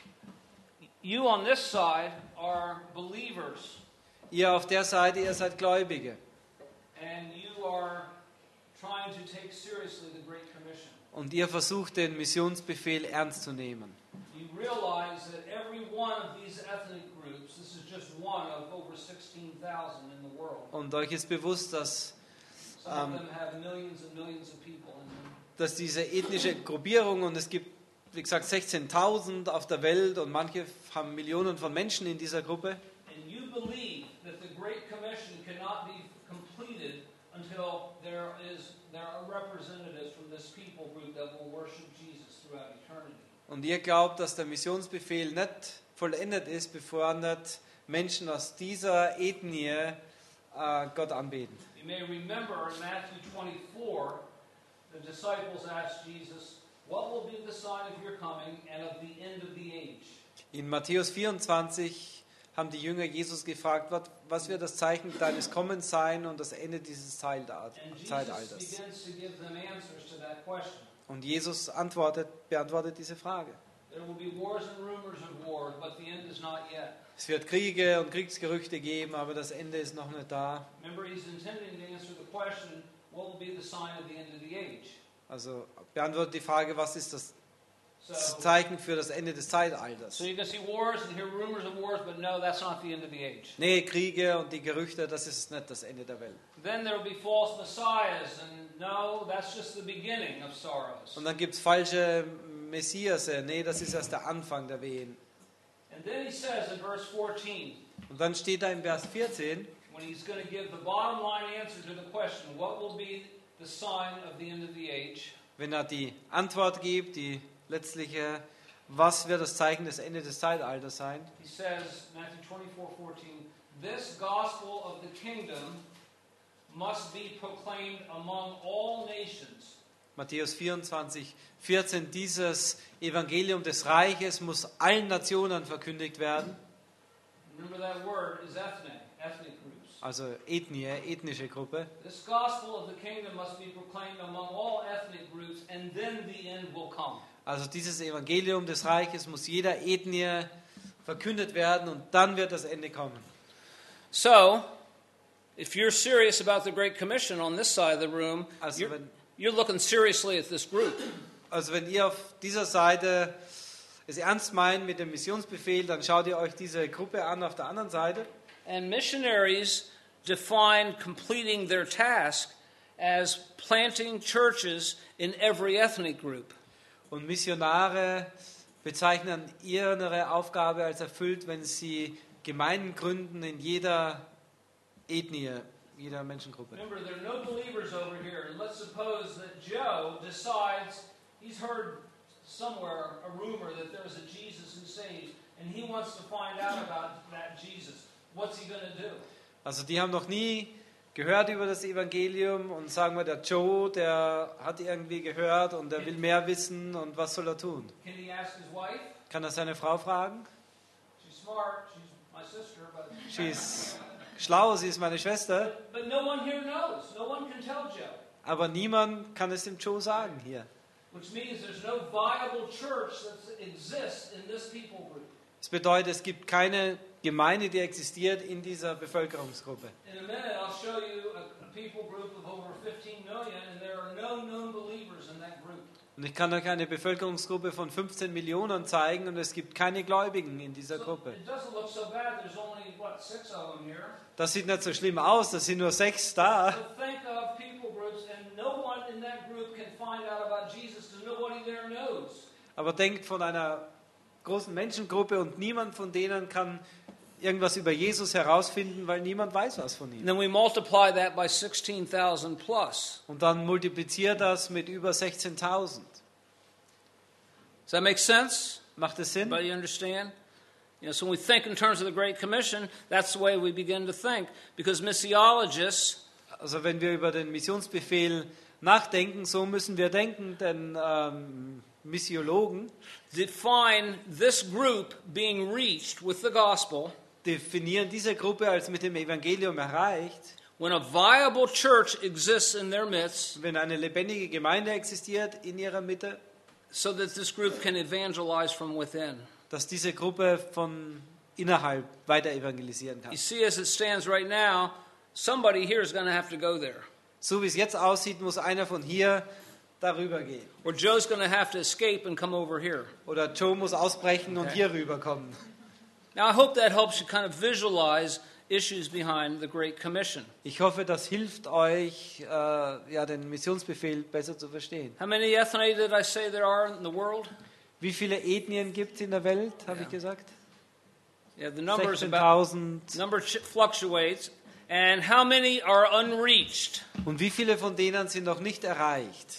you on this side are believers, Ihr auf der Seite, ihr seid Gläubige and you are trying to take seriously the Great Commission. und ihr versucht den Missionsbefehl ernst zu nehmen. You realize that every one of these ethnic groups, this is just one of over sixteen thousand in the world. Und euch ist bewusst, dass, Some Um, of them have millions and millions of people in them. dass diese ethnische Gruppierung, und es gibt, wie gesagt, sechzehntausend auf der Welt und manche haben Millionen von Menschen in dieser Gruppe. And you believe that the Great Commission cannot be completed until there is there are representatives from this people group that will worship Jesus throughout eternity. Und ihr glaubt, dass der Missionsbefehl nicht vollendet ist, bevor nicht Menschen aus dieser Ethnie äh, Gott anbeten. You may remember in Matthew twenty-four, the disciples asked Jesus, "What will be the sign of your coming and of the end of the age?" In Matthäus vierundzwanzig haben die Jünger Jesus gefragt, was, was wird das Zeichen deines Kommens sein und das Ende dieses Zeitalters- And Jesus Zeitalters. begins to give them answers to that question. Und Jesus antwortet, beantwortet diese Frage. There will be wars and rumors of wars, but the end is not yet. Es wird Kriege und Kriegsgerüchte geben, aber das Ende ist noch nicht da. Remember, he's intending to answer the question, what will be the sign of the end of the age? Also beantwortet die Frage, was ist das So, Zeichen für das Ende des Zeitalters? so you can see wars and hear rumors of wars, but no, that's not the end of the age. Nee, Kriege und die Gerüchte, das ist nicht das Ende der Welt. Then there will be false messiahs, and no, that's just the beginning of sorrows. Und dann gibt es falsche Messiase. Nee, das ist erst der Anfang der Wehen. And then he says in verse fourteen, Und dann steht da im Vers vierzehn, when he's going to give the bottom line answer to the question, what will be the sign of the end of the age? wenn er die Antwort gibt, die letztliche, was wird das Zeichen des Ende des Zeitalters sein? He says, Matthew twenty-four fourteen, this gospel of the kingdom must be proclaimed among all nations. Matthäus vierundzwanzig, vierzehn, dieses Evangelium des Reiches muss allen Nationen verkündigt werden. Remember that word is ethne, ethnic groups. Also Ethnie, ethnische Gruppe. This gospel of the kingdom must be proclaimed among all ethnic groups, and then the end will come. Also dieses Evangelium des Reiches muss jeder Ethnie verkündet werden und dann wird das Ende kommen. So, if you're serious about the Great Commission on this side of the room, Also you're, wenn, you're looking seriously at this group. also wenn ihr auf dieser Seite es ernst meint mit dem Missionsbefehl, dann schaut ihr euch diese Gruppe an auf der anderen Seite. And missionaries define completing their task as planting churches in every ethnic group. Und Missionare bezeichnen ihre Aufgabe als erfüllt, wenn sie Gemeinden gründen in jeder Ethnie, jeder Menschengruppe. Remember, there are no believers over here, and let's suppose that Joe decides he's heard somewhere a rumor that there's a Jesus who saves, and he wants to find out about that Jesus. What's he going to do? Also die haben noch nie gehört über das Evangelium und sagen wir, der Joe, der hat irgendwie gehört und der will mehr wissen und was soll er tun? Can he ask his wife? Kann er seine Frau fragen? She's smart, she's my sister, but, Sie ist schlau, sie ist meine Schwester, but no one here knows. No one can tell Joe. aber niemand kann es dem Joe sagen hier. Which means there's no viable church that exists in this people group. Das bedeutet, es gibt keine Gemeinde, die existiert in dieser Bevölkerungsgruppe. In a minute, I'll show you a, a people group of over fifteen million, and there are no known believers in that group. Und ich kann euch eine Bevölkerungsgruppe von fünfzehn Millionen zeigen und es gibt keine Gläubigen in dieser So Gruppe. it doesn't look so bad. There's only, what, six of them here. Das sieht nicht so schlimm aus, das sind nur sechs da. So think of people groups, and no one in that group can find out about Jesus because nobody there knows. Aber denkt von einer großen Menschengruppe und niemand von denen kann irgendwas über Jesus herausfinden, weil niemand weiß was von And ihm. then we multiply that by sixteen thousand plus. Und dann multipliziert das mit über sechzehntausend. Does that make sense? Macht es Sinn? Everybody understand? You know, so when we think in terms of the Great Commission, that's the way we begin to think. Because missiologists, Also wenn wir über den Missionsbefehl nachdenken, so müssen wir denken, denn ähm, Missiologen define this group being reached with the gospel definieren diese Gruppe als mit dem Evangelium erreicht, when a viable church exists in their midst, wenn eine lebendige Gemeinde existiert in ihrer Mitte, so that this group can evangelize from within. dass diese Gruppe von innerhalb weiter evangelisieren kann. You see, as it stands right now, somebody here is going to have to go there. So wie es jetzt aussieht, muss einer von hier darüber gehen. Or Joe's going to have to escape and come over here. Oder Joe muss ausbrechen und Okay. hier rüberkommen. Now, I hope that helps you kind of visualize issues behind the Great Commission. Ich hoffe, das hilft euch, äh, ja, den Missionsbefehl besser zu verstehen. How many ethne did I say there are in the world? Wie viele Ethnien gibt es in der Welt, habe Ja. ich gesagt? Yeah, the number is about sechzehntausend. number ch- fluctuates. And how many are unreached? Und wie viele von denen sind noch nicht erreicht?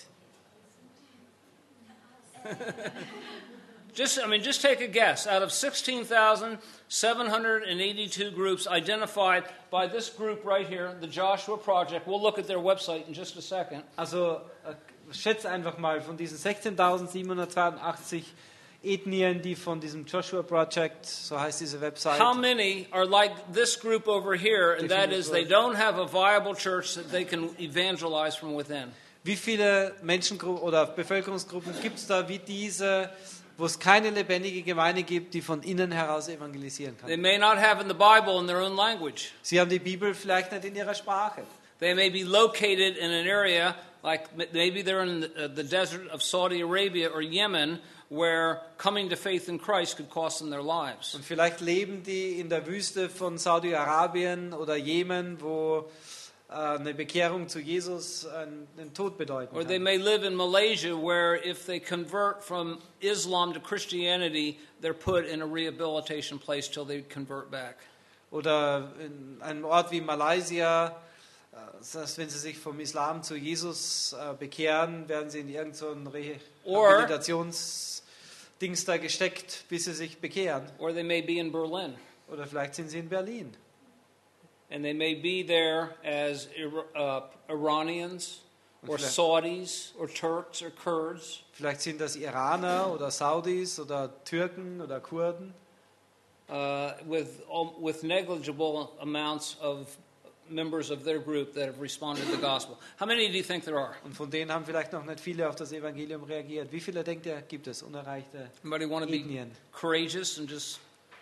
Just, I mean, just take a guess. Out of sixteen thousand seven hundred eighty-two groups identified by this group right here, the Joshua Project. We'll look at their website in just a second. Also äh, schätze einfach mal, von diesen sechzehntausendsiebenhundertzweiundachtzig Ethnien, die von diesem Joshua Project, so heißt diese Website, How many are like this group over here, and that is they don't have a viable church that they can evangelize from within? wie viele Menschengruppen oder Bevölkerungsgruppen gibt es da wie diese, wo es keine lebendige Gemeinde gibt, die von innen heraus evangelisieren They kann? may not have in the Bible in their own language. Sie haben die Bibel vielleicht nicht in ihrer Sprache. They may be located in an area like maybe they're in the, uh, the desert of Saudi Arabia or Yemen, where coming to faith in Christ could cost them their lives. Und vielleicht leben die in der Wüste von Saudi-Arabien oder Jemen, wo äh, eine Bekehrung zu Jesus einen, einen Tod bedeuten Or they kann. may live in Malaysia, where if they convert from Islam to Christianity, they're put in a rehabilitation place till they convert back. Oder in einem Ort wie Malaysia, äh, das heißt, wenn sie sich vom Islam zu Jesus äh, bekehren, werden sie in irgendein so ein Rehabilitationsdings da gesteckt, bis sie sich bekehren. Or they may be in Berlin, Oder vielleicht sind sie in Berlin. and they may be there as Ira- uh, Iranians or vielleicht- Saudis or Turks or Kurds. Vielleicht sind das Iraner oder Saudis oder Türken oder Kurden. Uh, with um, with negligible amounts of members of their group that have responded to the gospel. How many do you think there are? Und von denen haben vielleicht noch nicht viele auf das Evangelium reagiert. Wie viele denkt ihr, gibt es unerreichte Anybody want to be Ethnien? courageous and just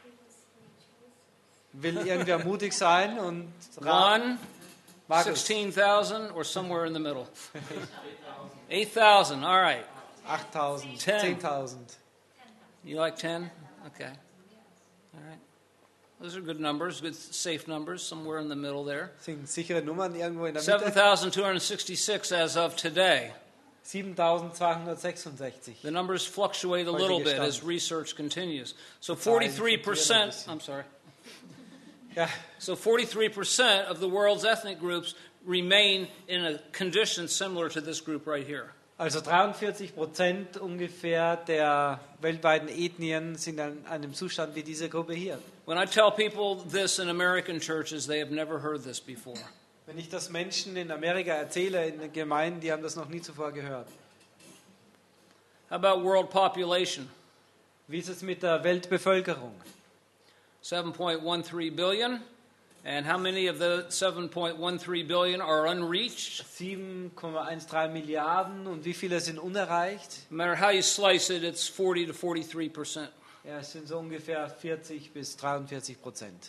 Will irgendwer mutig sein und raten? one, Markus, sixteen thousand, or somewhere in the middle? Eight thousand. All right. achttausend, Ten. zehntausend. You like ten? Okay. All right. Those are good numbers, good safe numbers, somewhere in the middle there. Das sind sichere Nummern irgendwo in der Seven Mitte. thousand two hundred sixty-six as of today. siebentausendzweihundertsechsundsechzig. The numbers fluctuate a little bit as research continues. So forty-three percent, I'm sorry. Ja, So forty-three percent of the world's ethnic groups remain in a condition similar to this group right here. also dreiundvierzig Prozent ungefähr der weltweiten Ethnien sind in einem Zustand wie diese Gruppe hier. When I tell people this in American churches, they have never heard this before. Wenn ich das Menschen in Amerika erzähle, in den Gemeinden, die haben das noch nie zuvor gehört. How about world population? Wie ist es mit der Weltbevölkerung? seven point one three billion. And how many of the seven point one three billion are unreached? sieben Komma dreizehn Milliarden und wie viele sind unerreicht? No matter how you slice it, it's forty to forty-three percent. Ja, es sind so ungefähr vierzig bis dreiundvierzig Prozent.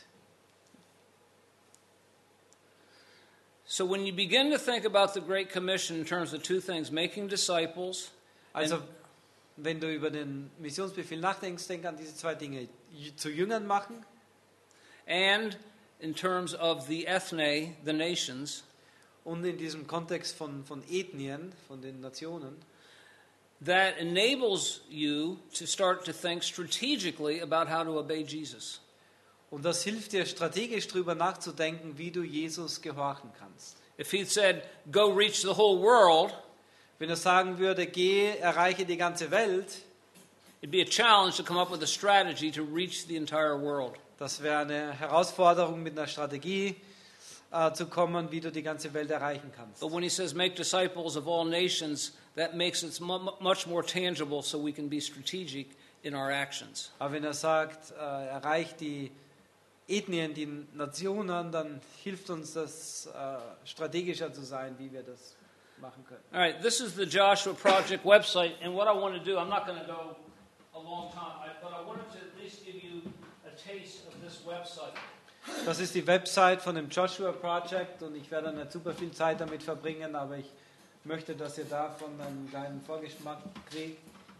So when you begin to think about the Great Commission in terms of two things, making disciples, Also, wenn du über den Missionsbefehl nachdenkst, denk an diese zwei Dinge. J- Zu Jüngern machen and in terms of the ethne, the nations, und in diesem Kontext von, von Ethnien, von den Nationen, that enables you to start to think strategically about how to obey Jesus. und das hilft dir strategisch drüber nachzudenken, wie du Jesus gehorchen kannst. If he said, go reach the whole world, Wenn er sagen würde, geh, erreiche die ganze Welt, it'd be a challenge to come up with a strategy to reach the entire world. das wäre eine Herausforderung, mit einer Strategie äh, zu kommen, wie du die ganze Welt erreichen kannst. But when he says, make disciples of all nations, that makes it mu- much more tangible so we can be strategic in our actions. Aber wenn er sagt, äh, erreicht die Ethnien, die Nationen, dann hilft uns das, äh, strategischer zu sein, wie wir das machen können. All right, this is the Joshua Project website, and what I want to do, I'm not going to go a long time, I- but I wanted to at least give you a taste of this website. Das ist die Website von dem Joshua Project und ich werde nicht super viel Zeit damit verbringen, aber ich möchte, dass ihr davon einen kleinen Vorgeschmack kriegt.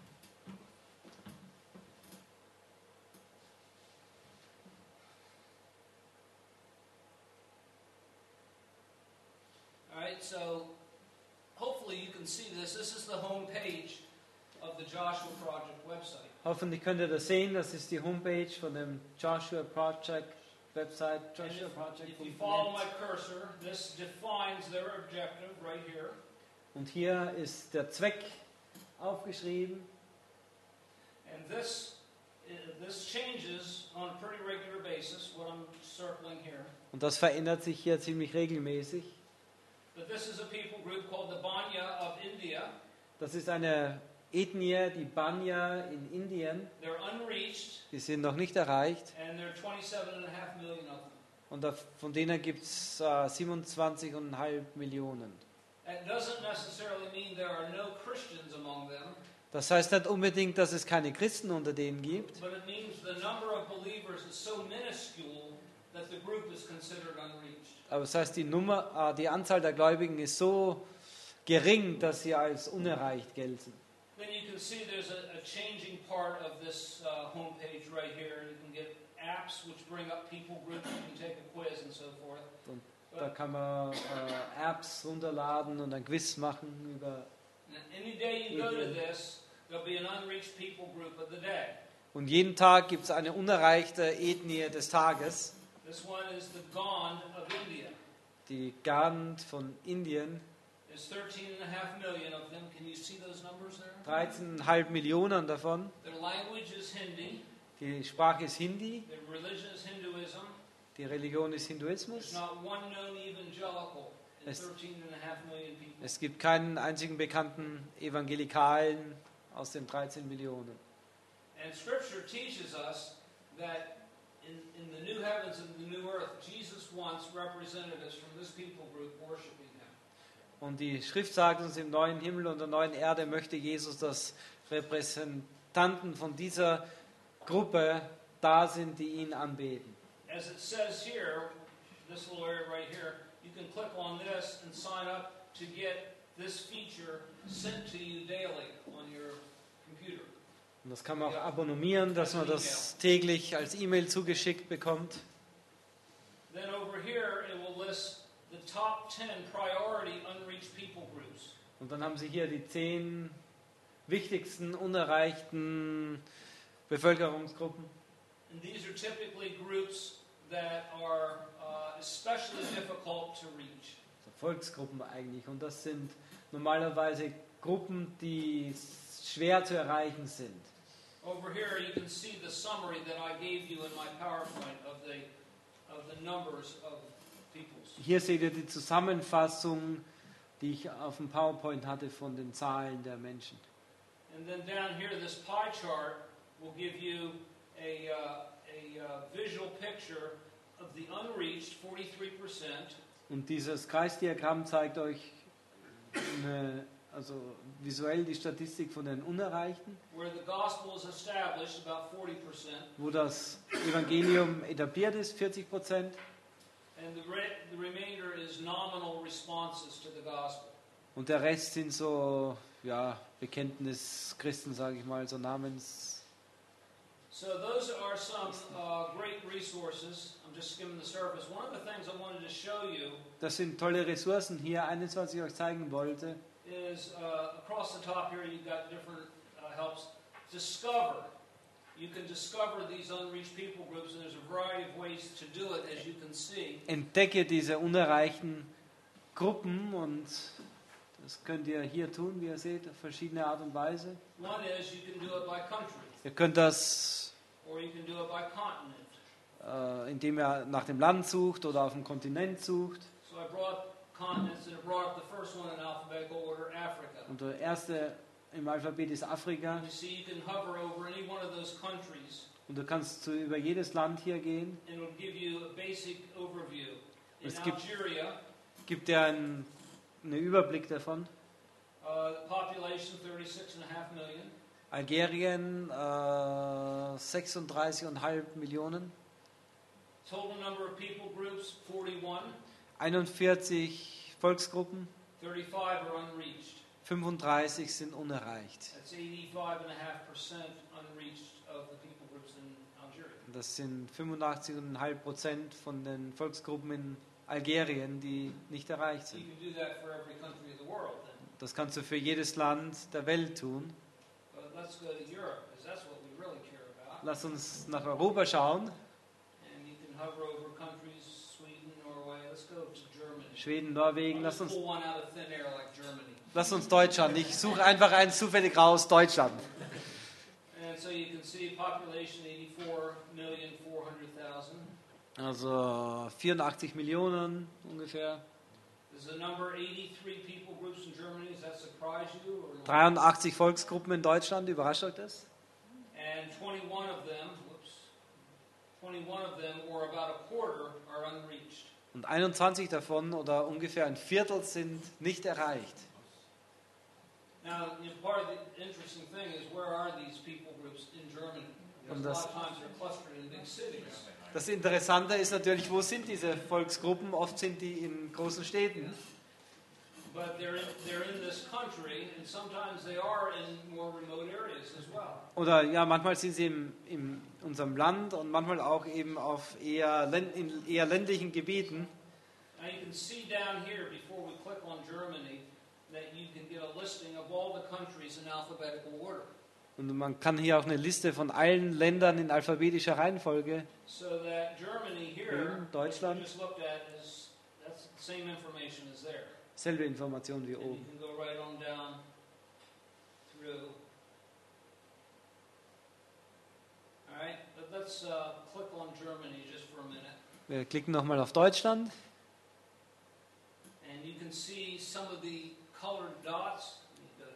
All right, so hopefully you can see this. This is the home page of the Joshua Project website. Hoffentlich könnt ihr das sehen, das ist die Homepage von dem Joshua Project Website, And Joshua if, Project. if you follow my cursor, this defines their objective right here. Und hier ist der Zweck aufgeschrieben. And this, uh, this changes on a pretty regular basis, what I'm circling here. Und das verändert sich hier ziemlich regelmäßig. But this is a people group called the Banya of India. Das ist eine Ethnie, die Banya in Indien, They're unreached, die sind noch nicht erreicht. and there are twenty-seven and a half million of them. Und da, von denen gibt es äh, siebenundzwanzig Komma fünf Millionen. That doesn't necessarily mean there are no Christians among them, Das heißt nicht unbedingt, dass es keine Christen unter denen gibt, but it means the number of believers is so minuscule that the group is considered unreached. aber das heißt, die, Nummer, äh, die Anzahl der Gläubigen ist so gering, dass sie als unerreicht gelten. Then you can see there's a, a changing part of this uh, homepage right here. You can get apps which bring up people groups. You can take a quiz and so forth. Und da kann man äh, Apps runterladen und ein Quiz machen über. And any day you go to this, there'll be an unreached people group of the day. Und jeden Tag gibt es eine unerreichte Ethnie des Tages. This one is the Gond of India. Die Gand von Indien. There's thirteen and a half million of them. Can you see those numbers there? dreizehn Komma fünf Millionen davon. Their language is Hindi. Die Sprache ist Hindi. Their religion is Hinduism. Die Religion ist There's Hinduismus. not one known evangelical in Es- thirteen and a half million people. Es gibt keinen einzigen bekannten Evangelikalen aus den dreizehn Millionen. And Scripture teaches us that in, in the new heavens and the new earth, Jesus wants representatives from this people group worshiping Him. Und die Schrift sagt uns, im neuen Himmel und der neuen Erde möchte Jesus, dass Repräsentanten von dieser Gruppe da sind, die ihn anbeten. As it says here, this little area right here, you can click on this and sign up to get this feature sent to you daily on your computer. Und das kann man auch abonnieren, dass man das täglich als E-Mail zugeschickt bekommt. Then over here, it will list the top ten priority unreached people groups. Und dann haben sie hier die zehn wichtigsten unerreichten Bevölkerungsgruppen. And these are typically groups that are uh, especially difficult to reach. Also Volksgruppen eigentlich. Und das sind normalerweise Gruppen, die schwer zu erreichen sind. Over here, you can see the summary that I gave you in my PowerPoint of the of the numbers of peoples. Hier seht ihr die Zusammenfassung, die ich auf dem PowerPoint hatte von den Zahlen der Menschen. And then down here, this pie chart will give you a uh, a uh, visual picture of the unreached, forty-three percent. Und dieses Kreisdiagramm zeigt euch eine, also visuell die Statistik von den Unerreichten, Where the gospel is established, about forty percent, wo das Evangelium etabliert ist, vierzig Prozent. and the, re- the remainder is nominal responses to the gospel. Und der Rest sind so, ja, Bekenntnischristen, sage ich mal, so Namens. So those are some uh, great resources. I'm just skimming the surface. One of the things I wanted to show you Das sind tolle Ressourcen hier. Eines, was ich euch zeigen wollte, is uh, across the top here you've got different uh, helps. Discover. You can discover these unreached people groups, and there's a variety of ways to do it, as you can see. entdecke diese unerreichten Gruppen und das könnt ihr hier tun, wie ihr seht, auf verschiedene Art und Weise. One is you can do it by country, Ihr könnt das, or you can do it by continent. äh, indem ihr nach dem Land sucht oder auf dem Kontinent sucht. So I brought continents, and I brought up the first one in alphabetical order, Africa. Und der erste im Alphabet ist Afrika. You see, you can hover over any one of those countries, Und du kannst zu, über jedes Land hier gehen. and it'll give you a basic overview. In Es gibt- Algeria, Gibt dir einen, einen Überblick davon. uh, the population thirty-six and a half million. Algerien äh, sechsunddreißig Komma fünf Millionen. Total number of people groups forty-one. einundvierzig Volksgruppen. thirty-five are unreached. fünfunddreißig sind unerreicht. That's eighty-five and a half percent unreached of the people groups in Algeria. Das sind fünfundachtzig Komma fünf Prozent von den Volksgruppen in Algerien, die nicht erreicht You sind. can do that for every country of the world then. Das kannst du für jedes Land der Welt tun. But let's go to Europe, because that's what we really care about. Lass uns nach Europa schauen. And you can hover over countries, Sweden, Norway. Let's go to Germany. Schweden, Norwegen. Lass uns, Pull one out of thin air like Germany. lass uns Deutschland. Ich suche einfach eins zufällig raus, Deutschland. And so you can see population eighty-four million four hundred thousand. Also vierundachtzig Millionen ungefähr. Does the number eighty-three people groups in Germany, does that surprise you? Or not? dreiundachtzig Volksgruppen in Deutschland, überrascht euch das? And twenty-one of them, whoops, twenty-one of them, or about a quarter, are unreached. Und einundzwanzig davon, oder ungefähr ein Viertel, sind nicht erreicht. Now, you know, part of the interesting thing is, where are these people groups in Germany? Because Und a das- lot of times they're clustered in big cities. Das Interessante ist natürlich, wo sind diese Volksgruppen? Oft sind die in großen Städten. But they're in, they're in this country, and sometimes they are in more remote areas as well. Oder ja, manchmal sind sie im, in unserem Land und manchmal auch eben auf eher, län- in eher ländlichen Gebieten. Now you can see down here, before we click on Germany, that you can get a listing of all the countries in alphabetical order. Und man kann hier auch eine Liste von allen Ländern in alphabetischer Reihenfolge. So that Germany here, Drüben, Deutschland. we just looked at, is that's the same information as there. Selbe Information wie And you oben. can go right on down through. All right, but let's uh, click on Germany just for a minute. Wir klicken nochmal auf Deutschland. And you can see some of the colored dots. Let me go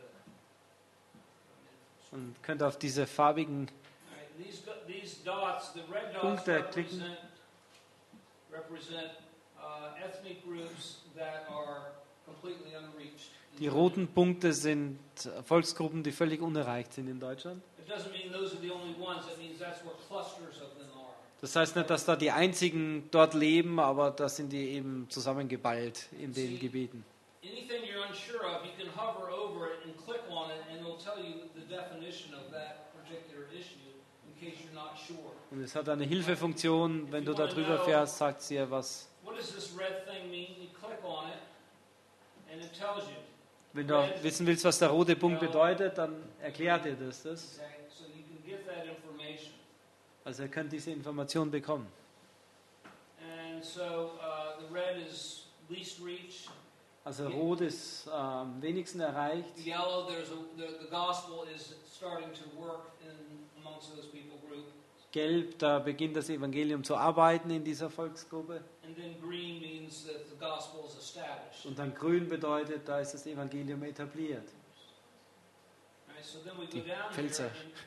to- Und könnt auf diese farbigen All right, these, do- these dots, the red dots Punkte klicken. represent, represent uh, ethnic groups that are completely unreached. Die roten Punkte sind Volksgruppen, die völlig unerreicht sind in Deutschland. It doesn't mean those are the only ones. It means that's where clusters of them are. Das heißt nicht, dass da die einzigen dort leben, aber da sind die eben zusammengeballt in den Gebieten. Anything you're unsure of, you can hover over it and click on it, and it'll tell you the definition of that particular issue in case you're not sure. Und es hat eine Hilfefunktion, wenn du da drüber fährst, sagt sie dir was. What does this red thing mean? You click on it, and it tells you. Wenn du wissen willst, was der rote Punkt bedeutet, dann erklärt dir das. das. Okay, so you can get that information. Also ihr könnt diese Information bekommen. And so uh, the red is least reach. Also rot ist äh, am wenigsten erreicht. Yellow, there's a, the, the gospel is starting to work in amongst those people group. Gelb, da beginnt das Evangelium zu arbeiten in dieser Volksgruppe. And then green means that the gospel is established. Und dann grün bedeutet, da ist das Evangelium etabliert. Right, so then we go Die down Pfälzer. here. And,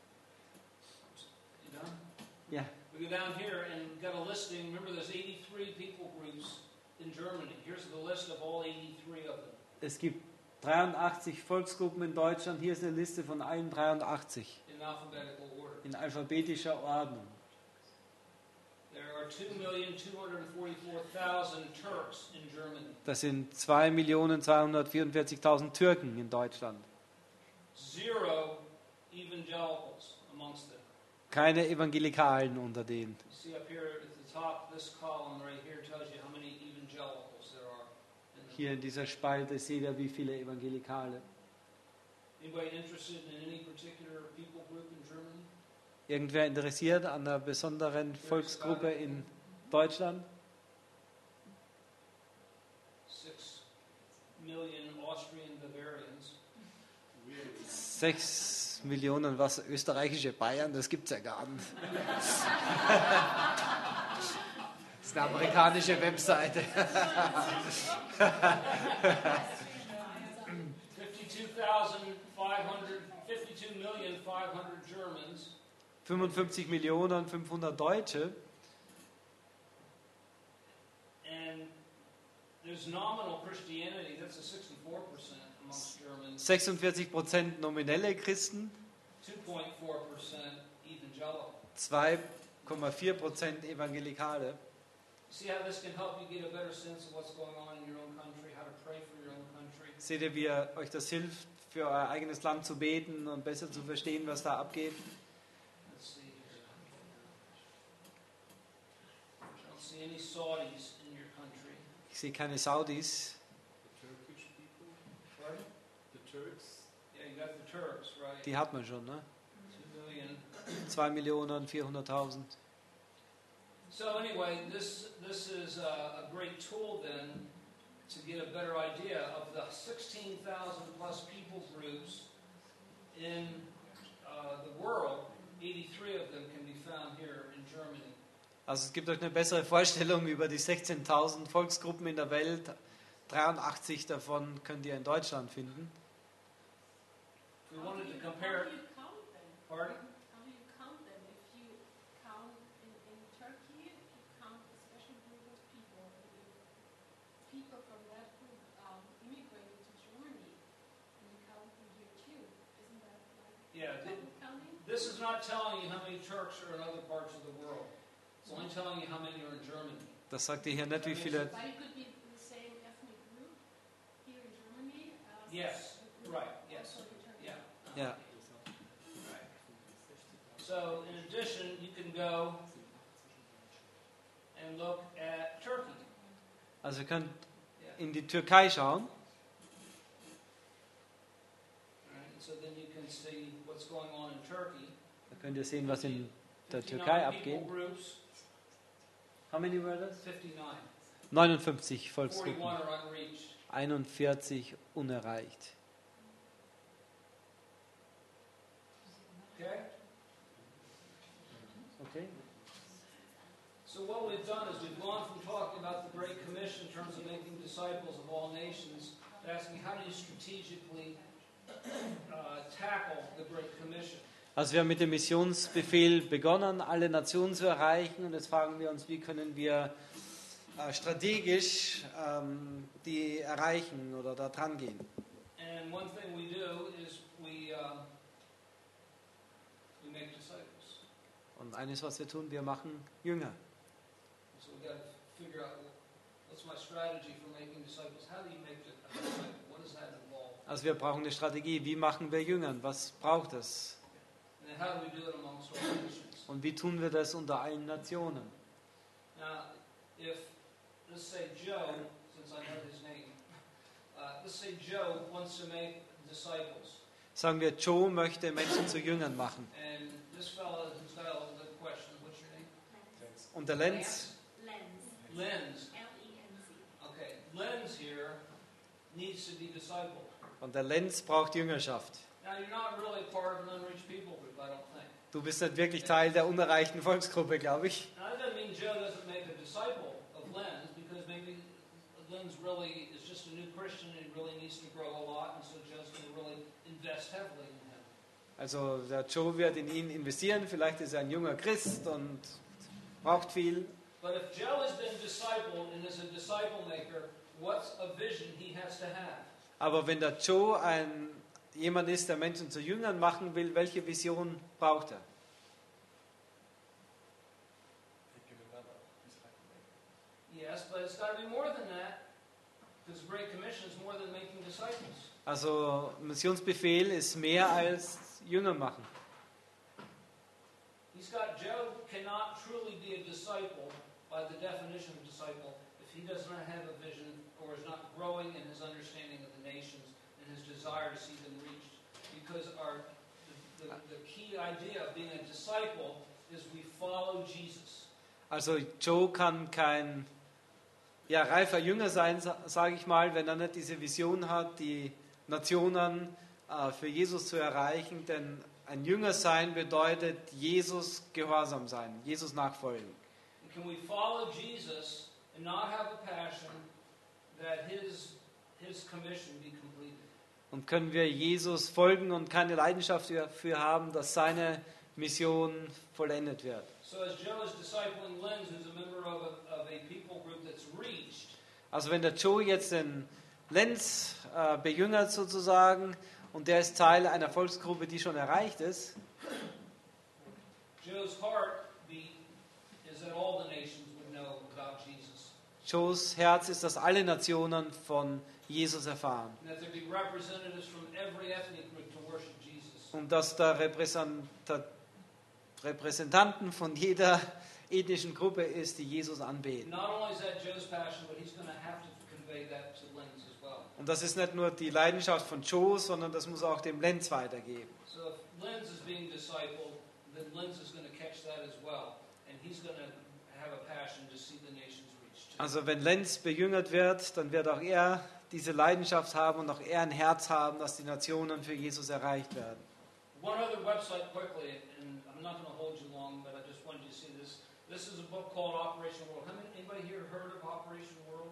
you done? Ja, We go down here and got a listing. Remember, there's eighty-three people groups in Germany. Here's the list of all eighty-three of them es gibt dreiundachtzig Volksgruppen in Deutschland. Hier ist eine Liste von allen dreiundachtzig in alphabetical order. in alphabetischer Ordnung. There are two million two hundred forty-four thousand Turks in Germany. Das sind zwei Millionen zweihundertvierundvierzigtausend Türken in Deutschland. Zero evangelicals amongst them. Keine Evangelikalen unter denen. You see up here at the top, this column right here tells you how many evangelicals there are. In the Hier in dieser Spalte seht ihr, wie viele Evangelikale. Anybody interested in any particular people group in Germany? Irgendwer interessiert an einer besonderen Volksgruppe in Deutschland? Six million Austrian Bavarians. Sechs Millionen was österreichische Bayern, das gibt es ja gar nicht. Das ist eine amerikanische Webseite. fifty-two thousand five hundred, fifty-two million five hundred Germans. fünfundfünfzig Millionen fünfhundert Deutsche. And there's nominal Christianity, that's a sixty-four percent amongst Germans, sechsundvierzig Prozent nominelle Christen, two point four percent evangelical. zwei Komma vier Prozent Evangelikale. See how this can help you get a better sense of what's going on in your own country, how to pray for your own country. Seht ihr, wie euch das hilft, für euer eigenes Land zu beten und besser zu verstehen, was da abgeht? Let's see here. I don't see any Saudis in your country. Ich sehe keine Saudis. The Turkish people, Pardon? the Turks, Yeah, you got the Turks, right? Die hat man schon, ne? Two million. zwei Millionen vierhunderttausend. So anyway, this this is a, a great tool then to get a better idea of the sixteen thousand plus people groups in uh, the world. eighty-three of them can be found here in Germany. Also es gibt euch eine bessere Vorstellung über die sechzehntausend Volksgruppen in der Welt. dreiundachtzig davon könnt ihr in Deutschland finden. If we How do wanted to you- compare, How do you count them? pardon? How do you count them? If you count in, in Turkey, if you count a special group of people, if people from that group um, immigrated to Germany, and you count them here too, isn't that like Yeah, th- double counting? this is not telling you how many Turks are in other parts of the world. It's only telling you how many are in Germany. Das sagt ihr hier nicht, wie viele. But it could be the same ethnic group here in Germany as Yes, the group right, yes. also in Turkey. Yeah. Ja. Right. So, in addition, you can go and look at Turkey. Also ihr könnt Yeah. in die Türkei schauen. Right. So then you can see what's going on in Turkey. Da könnt ihr sehen, was in der fifty-nine Türkei people abgeht. groups, How many were das? fifty-nine. neunundfünfzig Volksgruppen. forty-one are unreached. einundvierzig unerreicht. Okay? Okay. So what we've done is we've gone from talking about the Great Commission in terms of making disciples of all nations to asking how do you strategically uh, tackle the Great Commission. Also wir haben mit dem Missionsbefehl begonnen, alle Nationen zu erreichen, und jetzt fragen wir uns, wie können wir äh, strategisch ähm, die erreichen oder da dran gehen. And one thing we do is we, uh, we make disciples. Und eines, was wir tun, wir machen Jünger. So we've got to figure out what's my strategy for making disciples. How do you make a disciple? What does that involve? Also wir brauchen eine Strategie, wie machen wir Jüngern, was braucht es? And then how do we do it amongst all nations? Und wie tun wir das unter allen Nationen? Now, if, let's say Joe, since I know his name, uh, let's say Joe wants to make disciples. Sagen wir, Joe möchte Menschen zu Jüngern machen. And this fellow who's got a good question, what's your name? Und der Lenz, Lens. Lenz. L E N Z. Okay, Lenz here needs to be discipled. und der Lenz braucht Jüngerschaft. Now, you're not really part of an unreached people group, I don't think. Du bist nicht wirklich Teil der unerreichten Volksgruppe, glaube ich. Now, that doesn't mean Joe doesn't make a disciple of Lenz, because maybe Lenz really is just a new Christian and he really needs to grow a lot, and so Joe's going to really invest heavily in him. Also der Joe wird in ihn investieren, vielleicht ist er ein junger Christ und braucht viel. But if Joe has been discipled and is a disciple maker, what's a vision he has to have? Aber wenn der Joe ein, jemand ist, der Menschen zu Jüngern machen will, welche Vision braucht er? Yes, but it's got to be more than that, because the Great Commission is more than making disciples. Also Missionsbefehl ist mehr als Jünger machen. He's got Joe cannot truly be a disciple by the definition of disciple if he does not have a vision or is not growing in his understanding of the nations and his desire to see them reached. Because our the, the, the key idea of being a disciple is we follow Jesus. Also Joe kann kein ja, reifer Jünger sein, sage ich mal, wenn er nicht diese Vision hat, die Nationen äh, für Jesus zu erreichen, denn ein Jünger sein bedeutet Jesus gehorsam sein, Jesus nachfolgen. And can we follow Jesus and not have a passion that his his commission be completed? Und können wir Jesus folgen und keine Leidenschaft dafür haben, dass seine Mission vollendet wird. So as Joe is discipling Lenz, who's a member of a, of a people group that's reached, Also wenn der Joe jetzt den Lenz äh, bejüngert sozusagen und der ist Teil einer Volksgruppe, die schon erreicht ist, Joe's heartbeat is that all the nations would know about Jesus. Joes Herz ist, dass alle Nationen von Jesus erfahren. And that there be representatives from every ethnic group to worship Jesus. Und dass da Repräsenta- Repräsentanten von jeder ethnischen Gruppe ist, die Jesus anbeten. Not only is that Joe's passion, but he's going to have to convey that to Lenz as well. Und das ist nicht nur die Leidenschaft von Joe, sondern das muss auch dem Lenz weitergeben. So if Lenz is being discipled, then Lenz is going to catch that as well. And he's going to have a passion to see the nations reached. Also wenn Lenz bejüngert wird, dann wird auch er diese Leidenschaft haben und auch er ein Herz haben, dass die Nationen für Jesus erreicht werden. One other website quickly, and I'm not going to hold you long, but I just wanted you to see this. This is a book called Operation World. How many, anybody here heard of Operation World?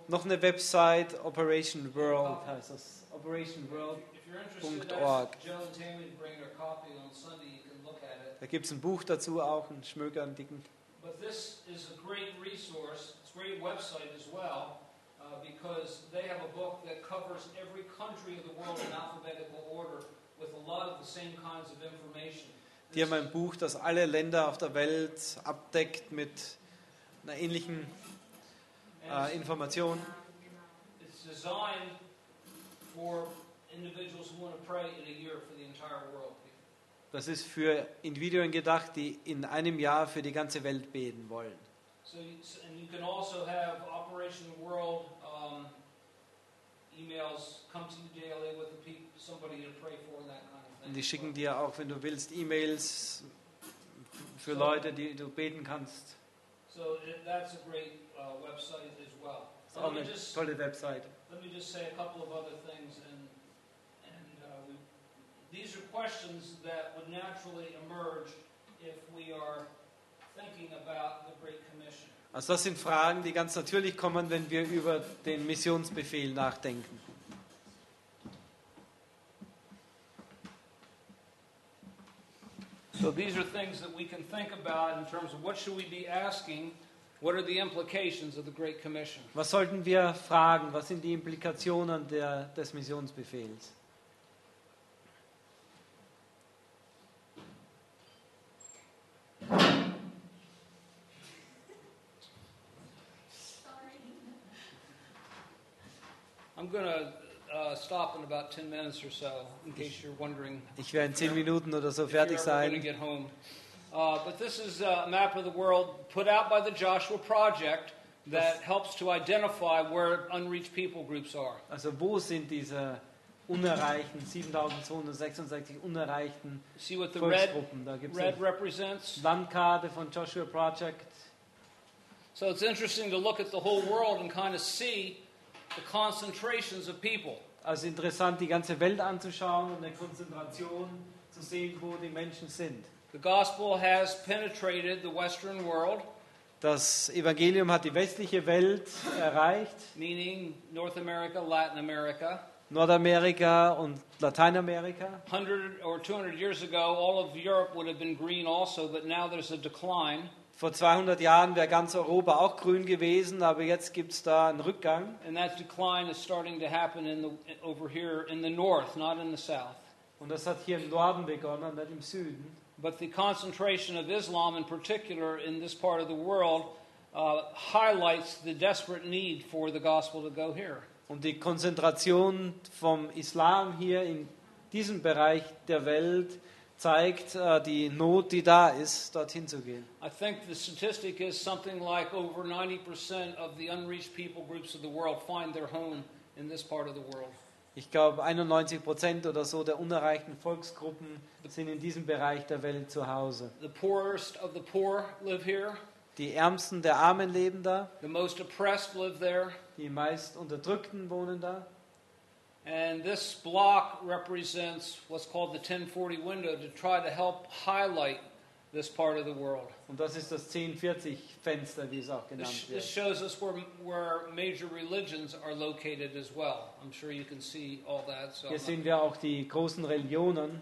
Noch eine Website, Operation World heißt das. Operation World. If you're interested, Org. ask Joe and Tammy to bring their copy on Sunday. You can look at it. Da gibt es ein Buch dazu auch, einen Schmöker, einen dicken. But this is a great resource. It's a great website as well, uh, because they have a book that covers every country of the world in alphabetical order with a lot of the same kinds of information. Die haben ein Buch, das alle Länder auf der Welt abdeckt mit einer ähnlichen äh, Information. It's designed for individuals who want to pray in a year for the entire world. Das ist für Individuen gedacht, die in einem Jahr für die ganze Welt beten wollen. So, you, and you can also have Operation World um, emails come to you daily with the people, somebody to pray for and that kind of thing. Und die schicken dir auch, wenn du willst, E-Mails für Leute, die du beten kannst. So it, that's a great uh, website as well. Das ist auch Let me eine just tolle Website. let me just say a couple of other things, and and uh, we, these are questions that would naturally emerge if we are thinking about the Great Commission. Also das sind Fragen, die ganz natürlich kommen, wenn wir über den Missionsbefehl nachdenken. So these are things that we can think about in terms of what should we be asking, what are the implications of the Great Commission. Was sollten wir fragen? Was sind die Implikationen der, des Missionsbefehls? I'm going to uh, stop in about ten minutes or so, in case you're wondering Ich werde in zehn Minuten oder so if you're fertig ever going to sein. get home. Uh, but this is a map of the world put out by the Joshua Project that helps to identify where unreached people groups are. Also wo sind diese unerreichten, siebentausendzweihundertsechsundsechzig unerreichten See what the red, Volksgruppen? Da gibt es red eine represents? Landkarte von Joshua Project. So it's interesting to look at the whole world and kind of see the concentrations of people. Also interessant, die ganze Welt anzuschauen und eine Konzentration zu sehen, wo die Menschen sind. The gospel has penetrated the Western world, Das Evangelium hat die westliche Welt erreicht, meaning North America, Latin America. Nordamerika und Lateinamerika. one hundred or two hundred years ago, all of Europe would have been green also, but now there's a decline. Vor zweihundert Jahren wäre ganz Europa auch grün gewesen, aber jetzt gibt es da einen Rückgang. And that decline is starting to happen in the, over here in the north, not in the south. Und das hat hier im Norden begonnen, nicht im Süden. But the concentration of Islam in particular in this part of the world uh, highlights the desperate need for the gospel to go here. Und die Konzentration vom Islam hier in diesem Bereich der Welt zeigt äh, die Not, die da ist, dorthin zu gehen. I think the statistic is something like over ninety percent of the unreached people groups of the world find their home in this part of the world. Ich glaube, einundneunzig Prozent oder so der unerreichten Volksgruppen sind in diesem Bereich der Welt zu Hause. The poorest of the poor live here. Die Ärmsten der Armen leben da, The most oppressed live there. die meist Unterdrückten wohnen da. And this block represents what's called the ten forty window to try to help highlight this part of the world. Und das ist das zehn vierzig Fenster, wie es auch This, genannt this wird. shows us where, where major religions are located as well. I'm sure you can see all that. So Hier I'm sehen wir auch die großen Religionen.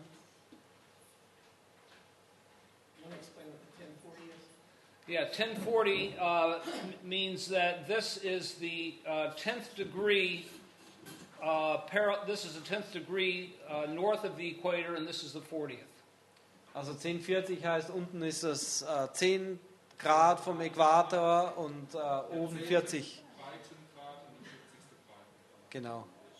Yeah, ten forty uh, m- means that this is the uh, tenth degree. Uh, para- this is the tenth degree uh, north of the equator, and this is the fortieth. Also zehn vierzig heißt, unten ist es äh, zehn Grad vom Äquator und äh, oben vierzig. Genau.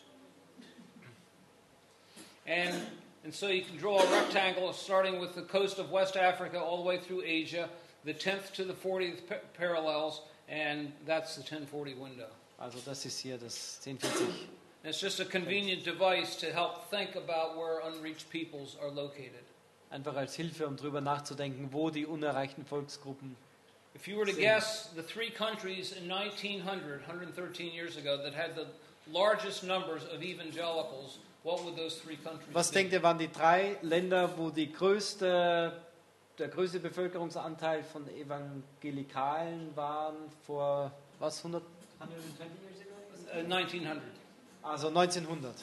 And and so you can draw a rectangle starting with the coast of West Africa all the way through Asia, the tenth to the fortieth pa- parallels, and that's the ten forty window. Also das ist hier das zehn vierzig. And it's just a convenient device to help think about where unreached peoples are located. Einfach als Hilfe, um darüber nachzudenken, wo die unerreichten Volksgruppen. If you were to Same. guess the three countries in nineteen hundred, one hundred thirteen years ago, that had the largest numbers of evangelicals, what would those three countries Was be? denkt ihr, waren die drei Länder, wo die größte, der größte Bevölkerungsanteil von Evangelikalen waren vor was hundert, hundertzwanzig years ago? Uh, nineteen hundred. Also neunzehnhundert.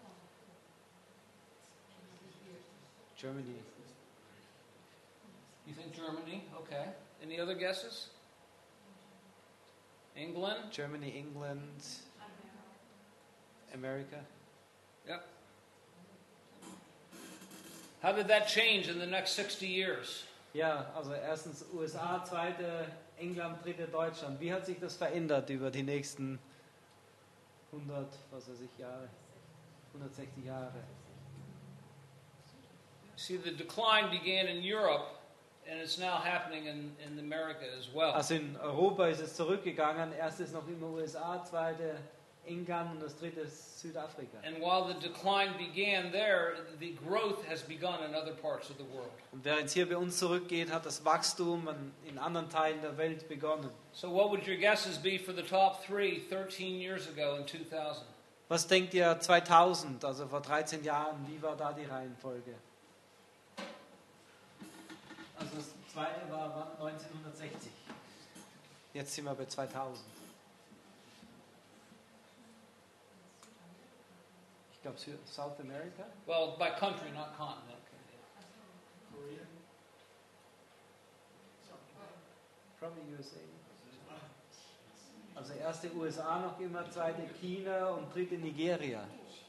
Germany. You think Germany? Okay. Any other guesses? England? Germany, England, America. Yep. How did that change in the next sixty years? Ja, also erstens U S A, zweite England, dritte Deutschland. Wie hat sich das verändert über die nächsten hundert, was weiß ich, Jahre? hundertsechzig Jahre. See, the decline began in Europe, and it's now happening in, in America as well. Also in Europa ist es zurückgegangen. Erstes noch immer U S A, zweite England und das dritte ist Südafrika. And while the decline began there, the growth has begun in other parts of the world. Und während es hier bei uns zurückgeht, hat das Wachstum an- in anderen Teilen der Welt begonnen. So what would your guesses be for the top three thirteen years ago in two thousand? Was denkt ihr zweitausend, also vor dreizehn Jahren, wie war da die Reihenfolge? Also das zweite war war neunzehnhundertsechzig. Jetzt sind wir bei zweitausend. Ich glaube South America. Well, by country, not continent. Probably U S A. Also erste U S A noch immer, zweite China und dritte Nigeria.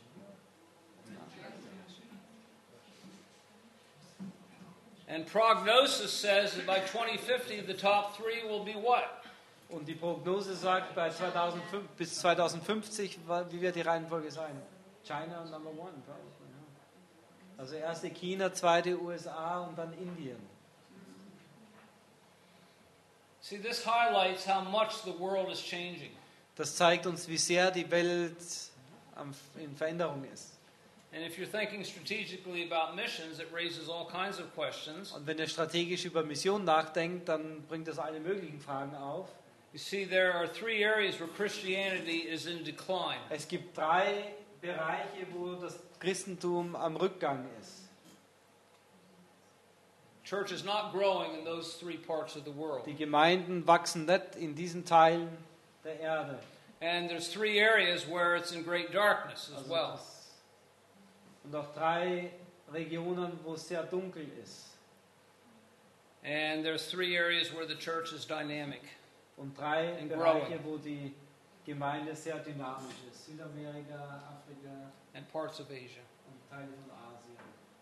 And prognosis says that by twenty fifty, the top three will be what? Und die Prognose sagt, bei zweitausendfünf, bis zweitausendfünfzig, wa- wie wird die Reihenfolge sein? China number one, probably. Ja. Also erste China, zweite U S A und dann Indien. See, this highlights how much the world is changing. Das zeigt uns, wie sehr die Welt am- in Veränderung ist. And if you're thinking strategically about missions, it raises all kinds of questions. Und wenn ihr strategisch über Mission nachdenkt, dann bringt das alle möglichen Fragen auf. You see, there are three areas where Christianity is in decline. Es gibt drei Bereiche, wo das Christentum am Rückgang ist. Church is not growing in those three parts of the world. Die Gemeinden wachsen nicht in diesen Teilen der Erde. And there's three areas where it's in great darkness as Also well. das- Und auch drei Regionen, wo es sehr dunkel ist. And there's three areas where the church is dynamic. Und drei And Bereiche, growing. wo die Gemeinde sehr dynamisch ist. Südamerika, Afrika And parts of Asia. und Teile von Asien.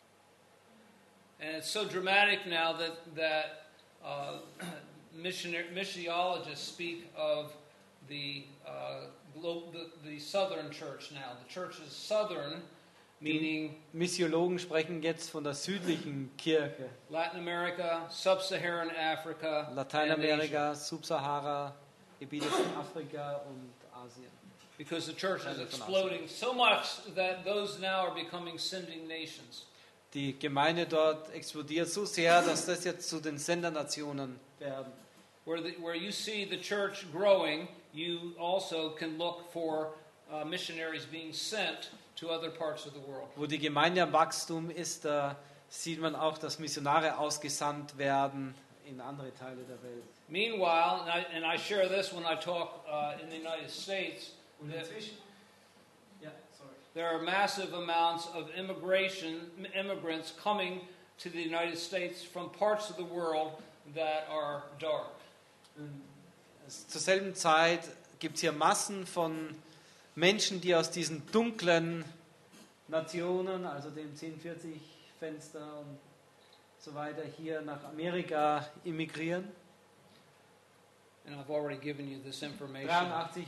And it's so dramatic now that that uh, missionar- missiologists speak of the, uh, glo- the the southern church now. The church is southern, meaning Missiologen sprechen jetzt von der südlichen Kirche. Latin America, Sub-Saharan Africa, and Asia. Lateinamerika, Subsahara, Gebiete von Afrika und Asien. Because the church is Teile von exploding so much that those now are becoming sending nations. Die Gemeinde dort explodiert so sehr, dass das jetzt zu den Sendernationen werden. Where the, where you see the church growing, you also can look for uh, missionaries being sent to other parts of the world. Wo die Gemeinde am Wachstum ist, da sieht man auch, dass Missionare ausgesandt werden in andere Teile der Welt. Meanwhile, and I, and I share this when I talk uh, in the United States, Und that inzwischen, ja, sorry. there are massive amounts of immigration, immigrants coming to the United States from parts of the world that are dark. Zur selben Zeit gibt es hier Massen von Menschen, die aus diesen dunklen Nationen, also dem zehn vierzig Fenster und so weiter, hier nach Amerika immigrieren. And I've already given you this information. dreiundachtzig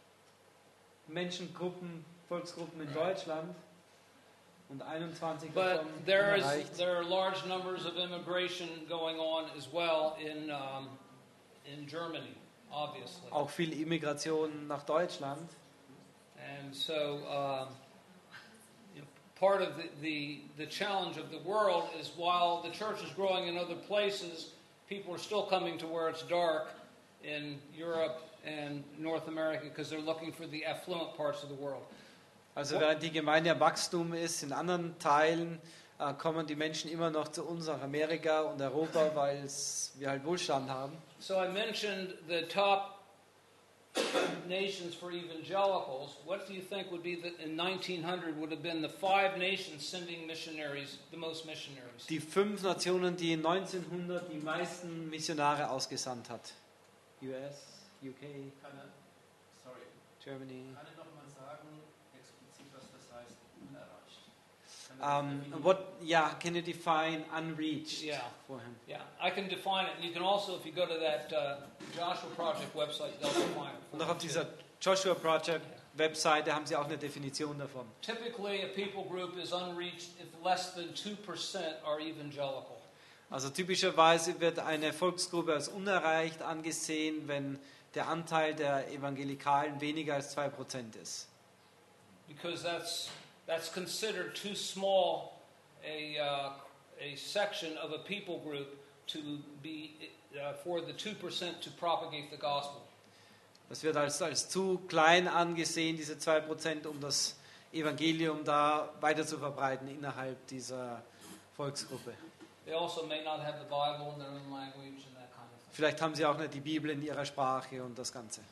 Menschengruppen, Volksgruppen in Deutschland und einundzwanzig But davon there unerreicht. is there are large numbers of immigration going on as well in um, in Germany, obviously. Auch viel Immigration nach Deutschland. And so, um, you know, part of the, the the challenge of the world is while the church is growing in other places, people are still coming to where it's dark in Europe and North America because they're looking for the affluent parts of the world. Also während die Gemeinde am Wachstum ist, in anderen Teilen äh, kommen die Menschen immer noch zu uns nach Amerika und Europa, weil wir halt Wohlstand haben. So I mentioned the top nations for evangelicals, what do you think would be the, in nineteen hundred would have been the five nations sending missionaries, the most missionaries? Die fünf Nationen, die in neunzehnhundert die meisten Missionare ausgesandt hat. U S, U K, Kann er, sorry, Germany. kann er noch mal sagen, explizit, was das heißt, unerreicht? Kann er das Um, definieren? what? Yeah, can you define unreached Yeah. for him? Yeah, I can define it. You can also, if you go to that uh, Joshua Project website, they'll define it. for Und auch you auf too. dieser Joshua Project Webseite haben sie auch eine Definition davon. Typically, a people group is unreached if less than two percent are evangelical. Also typischerweise wird eine Volksgruppe als unerreicht angesehen, wenn der Anteil der Evangelikalen weniger als zwei Prozent ist. Because that's, that's considered too small a, uh, a section of a people group to be, uh, for the two percent to propagate the gospel. Das wird als, als zu klein angesehen, diese zwei Prozent, um das Evangelium da weiter zu verbreiten innerhalb dieser Volksgruppe. They also may not have the Bible in their own language and that kind of thing. Vielleicht haben sie auch nicht die Bibel in ihrer Sprache und das Ganze.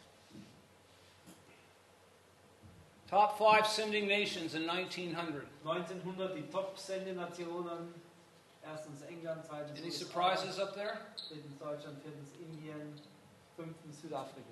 Top five sending nations in nineteen hundred. neunzehnhundert die Top-Sendenationen. Erstens England, zweitens Any surprises up there? drittens Deutschland, viertens Indien, fünftens Südafrika.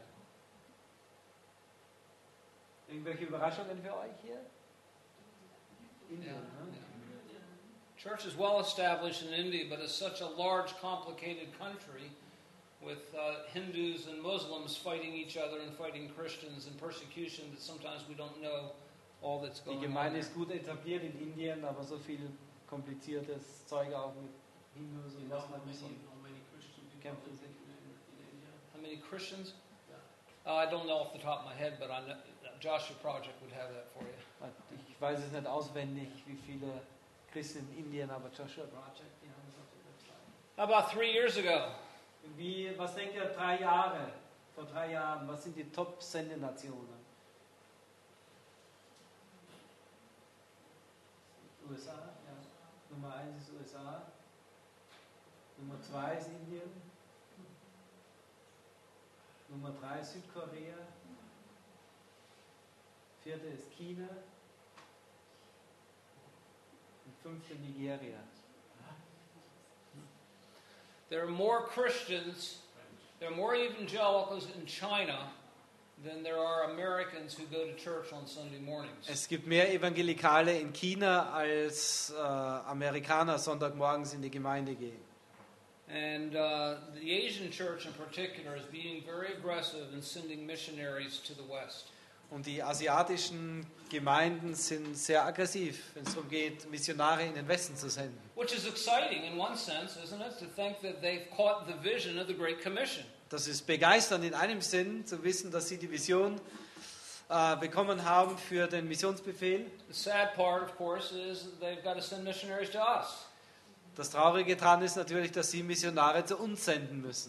Irgendwelche Überraschungen für euch hier? Indien, ne? Church is well established in India, but it's such a large, complicated country with uh, Hindus and Muslims fighting each other and fighting Christians and persecution that sometimes we don't know all that's Die going on. Gemeinde there. ist gut etabliert in Indien, aber so viel kompliziertes Zeug auch mit Hindus und You know was how man many, so. how many Christian people Kämpfen in, sind. in, in India? How many Christians? Yeah. Uh, I don't know off the top of my head, but I know, Joshua Project would have that for you. Ich weiß es nicht auswendig, wie viele Christen in Indien, aber Joshua Project, die haben es auf der Website. How about three years ago? Wie, was denkt ihr, drei Jahre, vor drei Jahren, was sind die Top-Sendenationen? U S A, ja. Nummer eins ist U S A. Nummer zwei ist Indien. Nummer drei ist Südkorea. Vierte ist China. Und fünfte Nigeria. There are more Christians, there are more evangelicals in China than there are Americans who go to church on Sunday mornings. Es gibt mehr Evangelikale in China als äh, Amerikaner Sonntagmorgens in die Gemeinde gehen. And uh, the Asian church in particular is being very aggressive in sending missionaries to the West. Und die asiatischen Gemeinden sind sehr aggressiv, wenn es darum geht, Missionare in den Westen zu senden. Which is exciting in one sense, isn't it? To think that they've caught the vision of the Great Commission. Das ist begeisternd in einem Sinn, zu wissen, dass sie die Vision äh, bekommen haben für den Missionsbefehl. The sad part, of course, is that they've got to send missionaries to us. Das Traurige daran ist natürlich, dass sie Missionare zu uns senden müssen.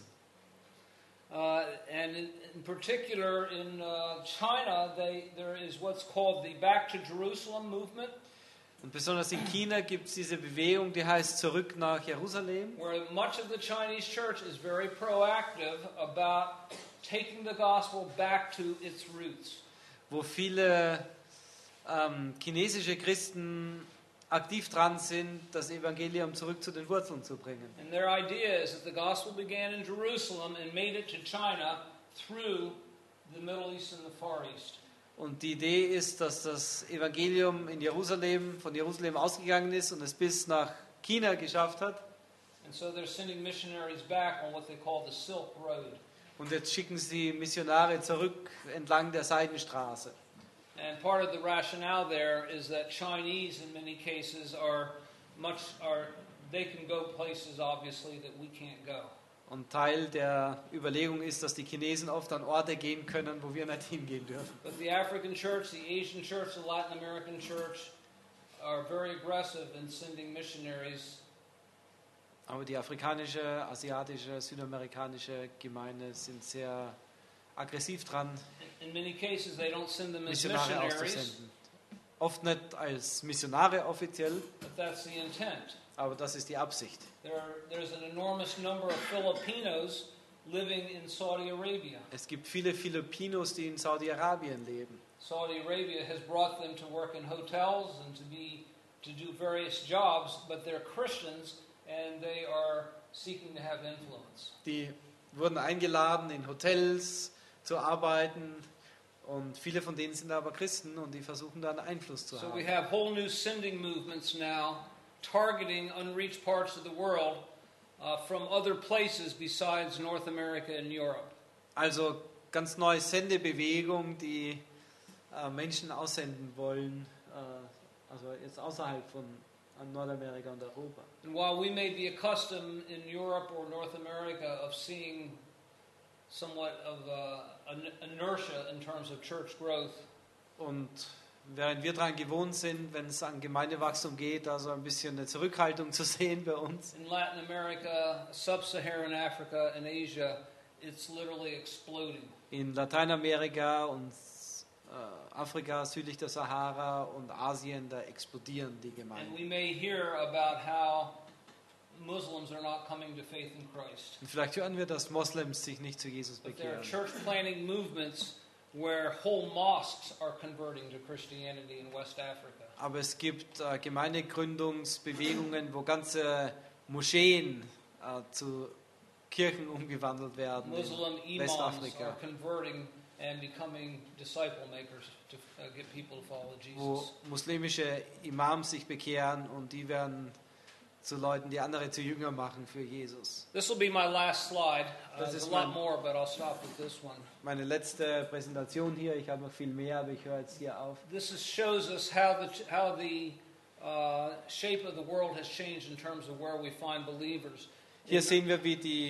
Uh, and in, in particular, in uh, China, they, there is what's called the Back to Jerusalem movement, Und besonders in China gibt es diese Bewegung, die heißt Zurück nach Jerusalem. where much of the Chinese church is very proactive about taking the gospel back to its roots. Wo viele ähm, chinesische Christen aktiv dran sind, das Evangelium zurück zu den Wurzeln zu bringen. And their idea is that the gospel began in Jerusalem and made it to China through the Middle East and the Far East. Und die Idee ist, dass das Evangelium in Jerusalem, von Jerusalem ausgegangen ist und es bis nach China geschafft hat. And so they're sending missionaries back on what they call the Silk Road. Und jetzt schicken sie Missionare zurück entlang der Seidenstraße. And part of the rationale there is that Chinese, in many cases, are much are they can go places obviously that we can't go. Und Teil der Überlegung ist, dass die Chinesen oft an Orte gehen können, wo wir nicht hingehen dürfen. But the African church, the Asian church, the Latin American church are very aggressive in sending missionaries. Aber die afrikanische, asiatische, südamerikanische Gemeinde sind sehr aggressiv dran, In many cases, they don't send them as Missionare missionaries, auszusenden. Oft nicht als Missionare offiziell, but that's the intent. aber das ist die Absicht. There, there's an enormous number of Filipinos living in Saudi Arabia. Es gibt viele Filipinos, die in Saudi-Arabien leben. Saudi Arabia has brought them to work in hotels and to be to do various jobs, but they're Christians and they are seeking to have influence. Die wurden eingeladen, in Hotels zu arbeiten, und viele von denen sind aber Christen und die versuchen dann Einfluss zu So we haben. have whole new sending movements now targeting unreached parts of the world uh, from other places besides North America and Europe. Also ganz neue Sendebewegung, die äh, Menschen aussenden wollen, äh, also jetzt außerhalb von äh, Nordamerika und Europa. And while we may be accustomed in Europe or North America of seeing somewhat of uh, an inertia in terms of church growth, Und während wir daran gewohnt sind, wenn es an Gemeindewachstum geht, also ein bisschen eine Zurückhaltung zu sehen bei uns. in Latin America, Sub-Saharan Africa, and Asia, it's literally exploding. In Lateinamerika und äh, Afrika, südlich der Sahara und Asien, da explodieren die And Gemeinden. we may hear about how Muslims are not coming to faith in Christ. Und vielleicht hören wir, dass Moslems sich nicht zu Jesus But there are bekehren. church planting movements where whole mosques are converting to Christianity in West Africa. Aber es gibt äh, Gemeindegründungsbewegungen, wo ganze Moscheen äh, zu Kirchen umgewandelt werden Muslim in imams are Westafrika, converting and becoming disciple makers to uh, get people to follow wo Jesus. muslimische Imams sich bekehren und die werden zu Leuten, die andere zu Jünger machen für Jesus. This will be my last slide. Uh, Das there's ist a lot mein- more, but I'll stop with this one. Meine letzte Präsentation hier, ich habe noch viel mehr, aber ich höre jetzt hier auf. This is, shows us how the how the uh, shape of the world has changed in terms of where we find believers. Hier sehen wir, wie die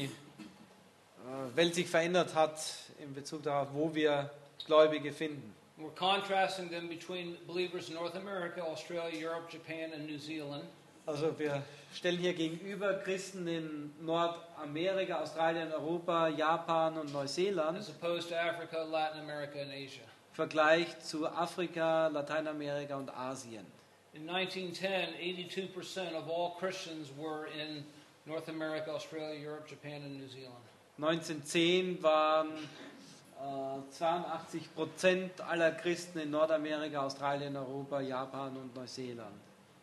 äh, Welt sich verändert hat in Bezug darauf, wo wir Gläubige finden. We're contrasting them between believers in North America, Australia, Europe, Japan, and New Zealand. Also wir stellen hier gegenüber Christen in Nordamerika, Australien, Europa, Japan und Neuseeland, as opposed to Africa, Latin America, and Asia. im Vergleich zu Afrika, Lateinamerika und Asien. In nineteen ten, eighty-two percent of all Christians were in North America, Australia, Europe, Japan, and New Zealand. neunzehnhundertzehn waren äh, zweiundachtzig Prozent aller Christen in Nordamerika, Australien, Europa, Japan und Neuseeland.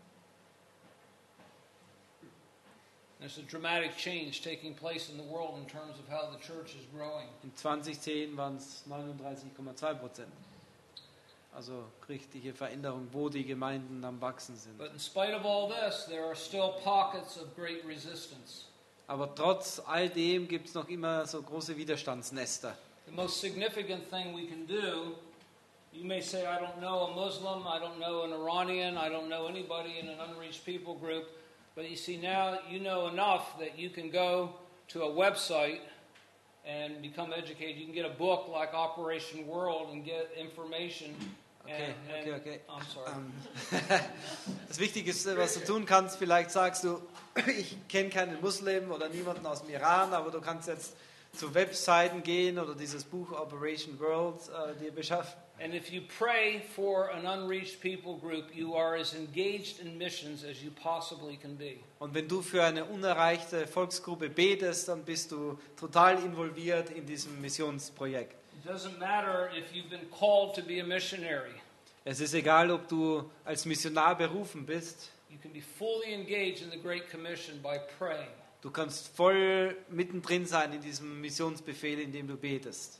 There's a dramatic change taking place in the world in terms of how the church is growing. In zweitausendzehn waren es neununddreißig Komma zwei Prozent. Also richtige Veränderung, wo die Gemeinden am Wachsen sind. But in spite of all this, there are still pockets of great resistance. Aber trotz all dem gibt es noch immer so große Widerstandsnester. The most significant thing we can do, you may say, I don't know a Muslim, I don't know an Iranian, I don't know anybody in an unreached people group. But you see, now you know enough that you can go to a website and become educated. You can get a book like Operation World and get information. Okay, and, okay, and- okay. I'm sorry. Ähm, das Wichtigste, was du tun kannst, vielleicht sagst du, ich kenne keinen Muslim oder niemanden aus dem Iran, aber du kannst jetzt zu Webseiten gehen oder dieses Buch Operation World äh, dir beschaffen. And if you pray for an unreached people group, you are as engaged in missions as you possibly can be. Und wenn du für eine unerreichte Volksgruppe betest, dann bist du total involviert in diesem Missionsprojekt. It doesn't matter if you've been called to be a missionary. Es ist egal, ob du als Missionar berufen bist. You can be fully engaged in the Great Commission by praying. Du kannst voll mittendrin sein in diesem Missionsbefehl, in dem du betest.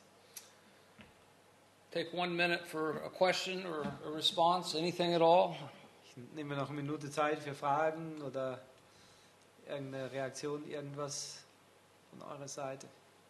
Take one minute for a question or a response, anything at all. Ich nehme noch eine Minute Zeit für Fragen oder irgendeine Reaktion, irgendwas von eurer Seite.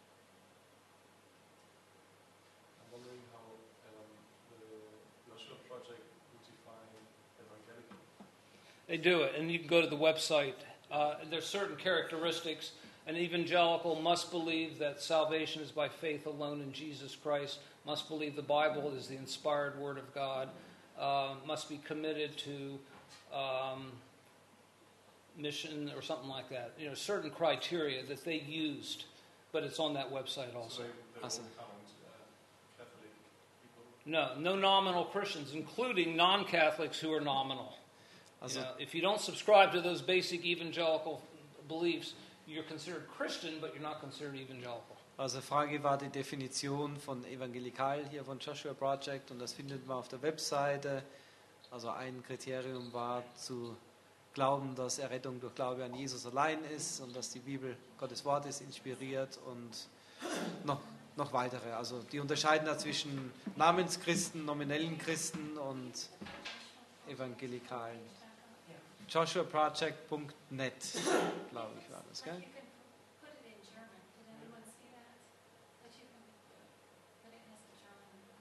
I'm wondering how um, the Joshua Project would define evangelical. They do it, and you can go to the website. Uh, there's certain characteristics. An evangelical must believe that salvation is by faith alone in Jesus Christ, must believe the Bible is the inspired Word of God, uh, must be committed to um, mission or something like that. You know, certain criteria that they used, but it's on that website So also. they, they Awesome. won't count uh, Catholic people. No, no nominal Christians, including non-Catholics who are nominal. Also, You know, if you don't subscribe to those basic evangelical beliefs, you're considered Christian, but you're not considered evangelical. Also Frage war die Definition von evangelikal hier von Joshua Project und das findet man auf der Webseite. Also ein Kriterium war zu glauben, dass Errettung durch Glaube an Jesus allein ist und dass die Bibel Gottes Wort ist, inspiriert und noch, noch weitere. Also die unterscheiden da zwischen Namenschristen, nominellen Christen und evangelikalen. joshua project punkt net, glaube ich, war das, gell? You can put it in German. Did anyone see that? That you can, but it has the German.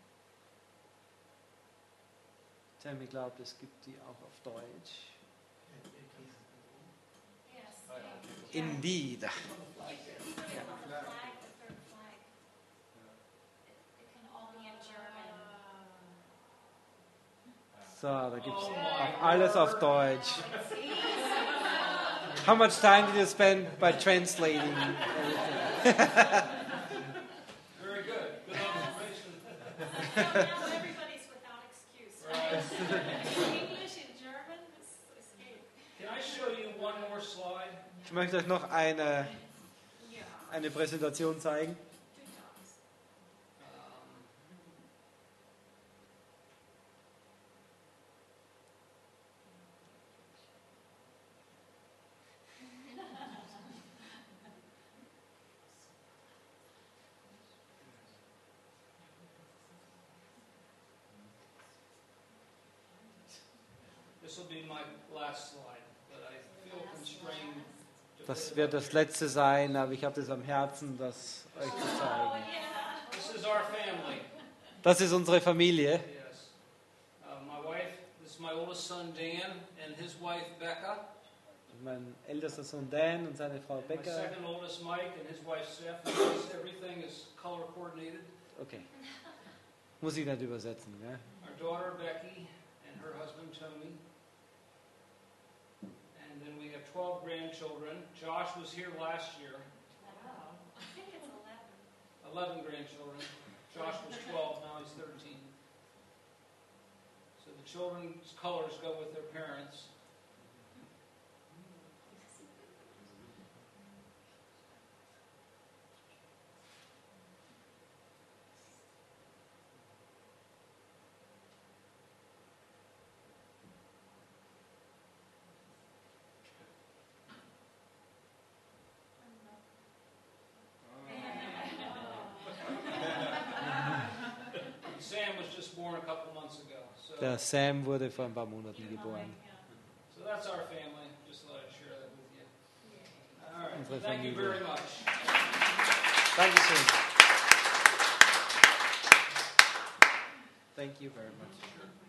Tammy glaubt, es gibt die auch auf Deutsch. Yes. Indeed. Put it on the flag, the third flag. It, it can all be in German. So, da gibt es auch alles auf Deutsch. How much time did you spend by translating everything? Very good. Good observation. So now everybody's without excuse, right? English and German is escape. Can I show you one more slide? Ich möchte euch noch eine, Yeah. eine Präsentation zeigen. Two times. Um, This will be my last slide, but I feel constrained to Das put it wird up das here. letzte sein, aber ich habe das am Herzen, das euch zu zeigen. This is our family. Das ist unsere Familie. Yes. Uh, my wife, this is my oldest son Dan and his wife Becca. Mein ältester Sohn Dan und seine Frau My Becker. second oldest Mike and his wife Stephanie. Everything is color coordinated. Okay. Muss ich nicht übersetzen, gell? Our daughter Becky and her husband Tony. And then we have twelve grandchildren. Josh was here last year. Wow. I think it's eleven. eleven grandchildren. Josh was twelve, now he's thirteen. So the children's colors go with their parents. Sam was just born a couple months ago. So, Der Sam wurde vor ein paar Monaten geboren. so that's our family. Just thought I'd share that with you. All right. Unsere Thank you Familie. very much. Dankeschön. Thank you very much. Sure.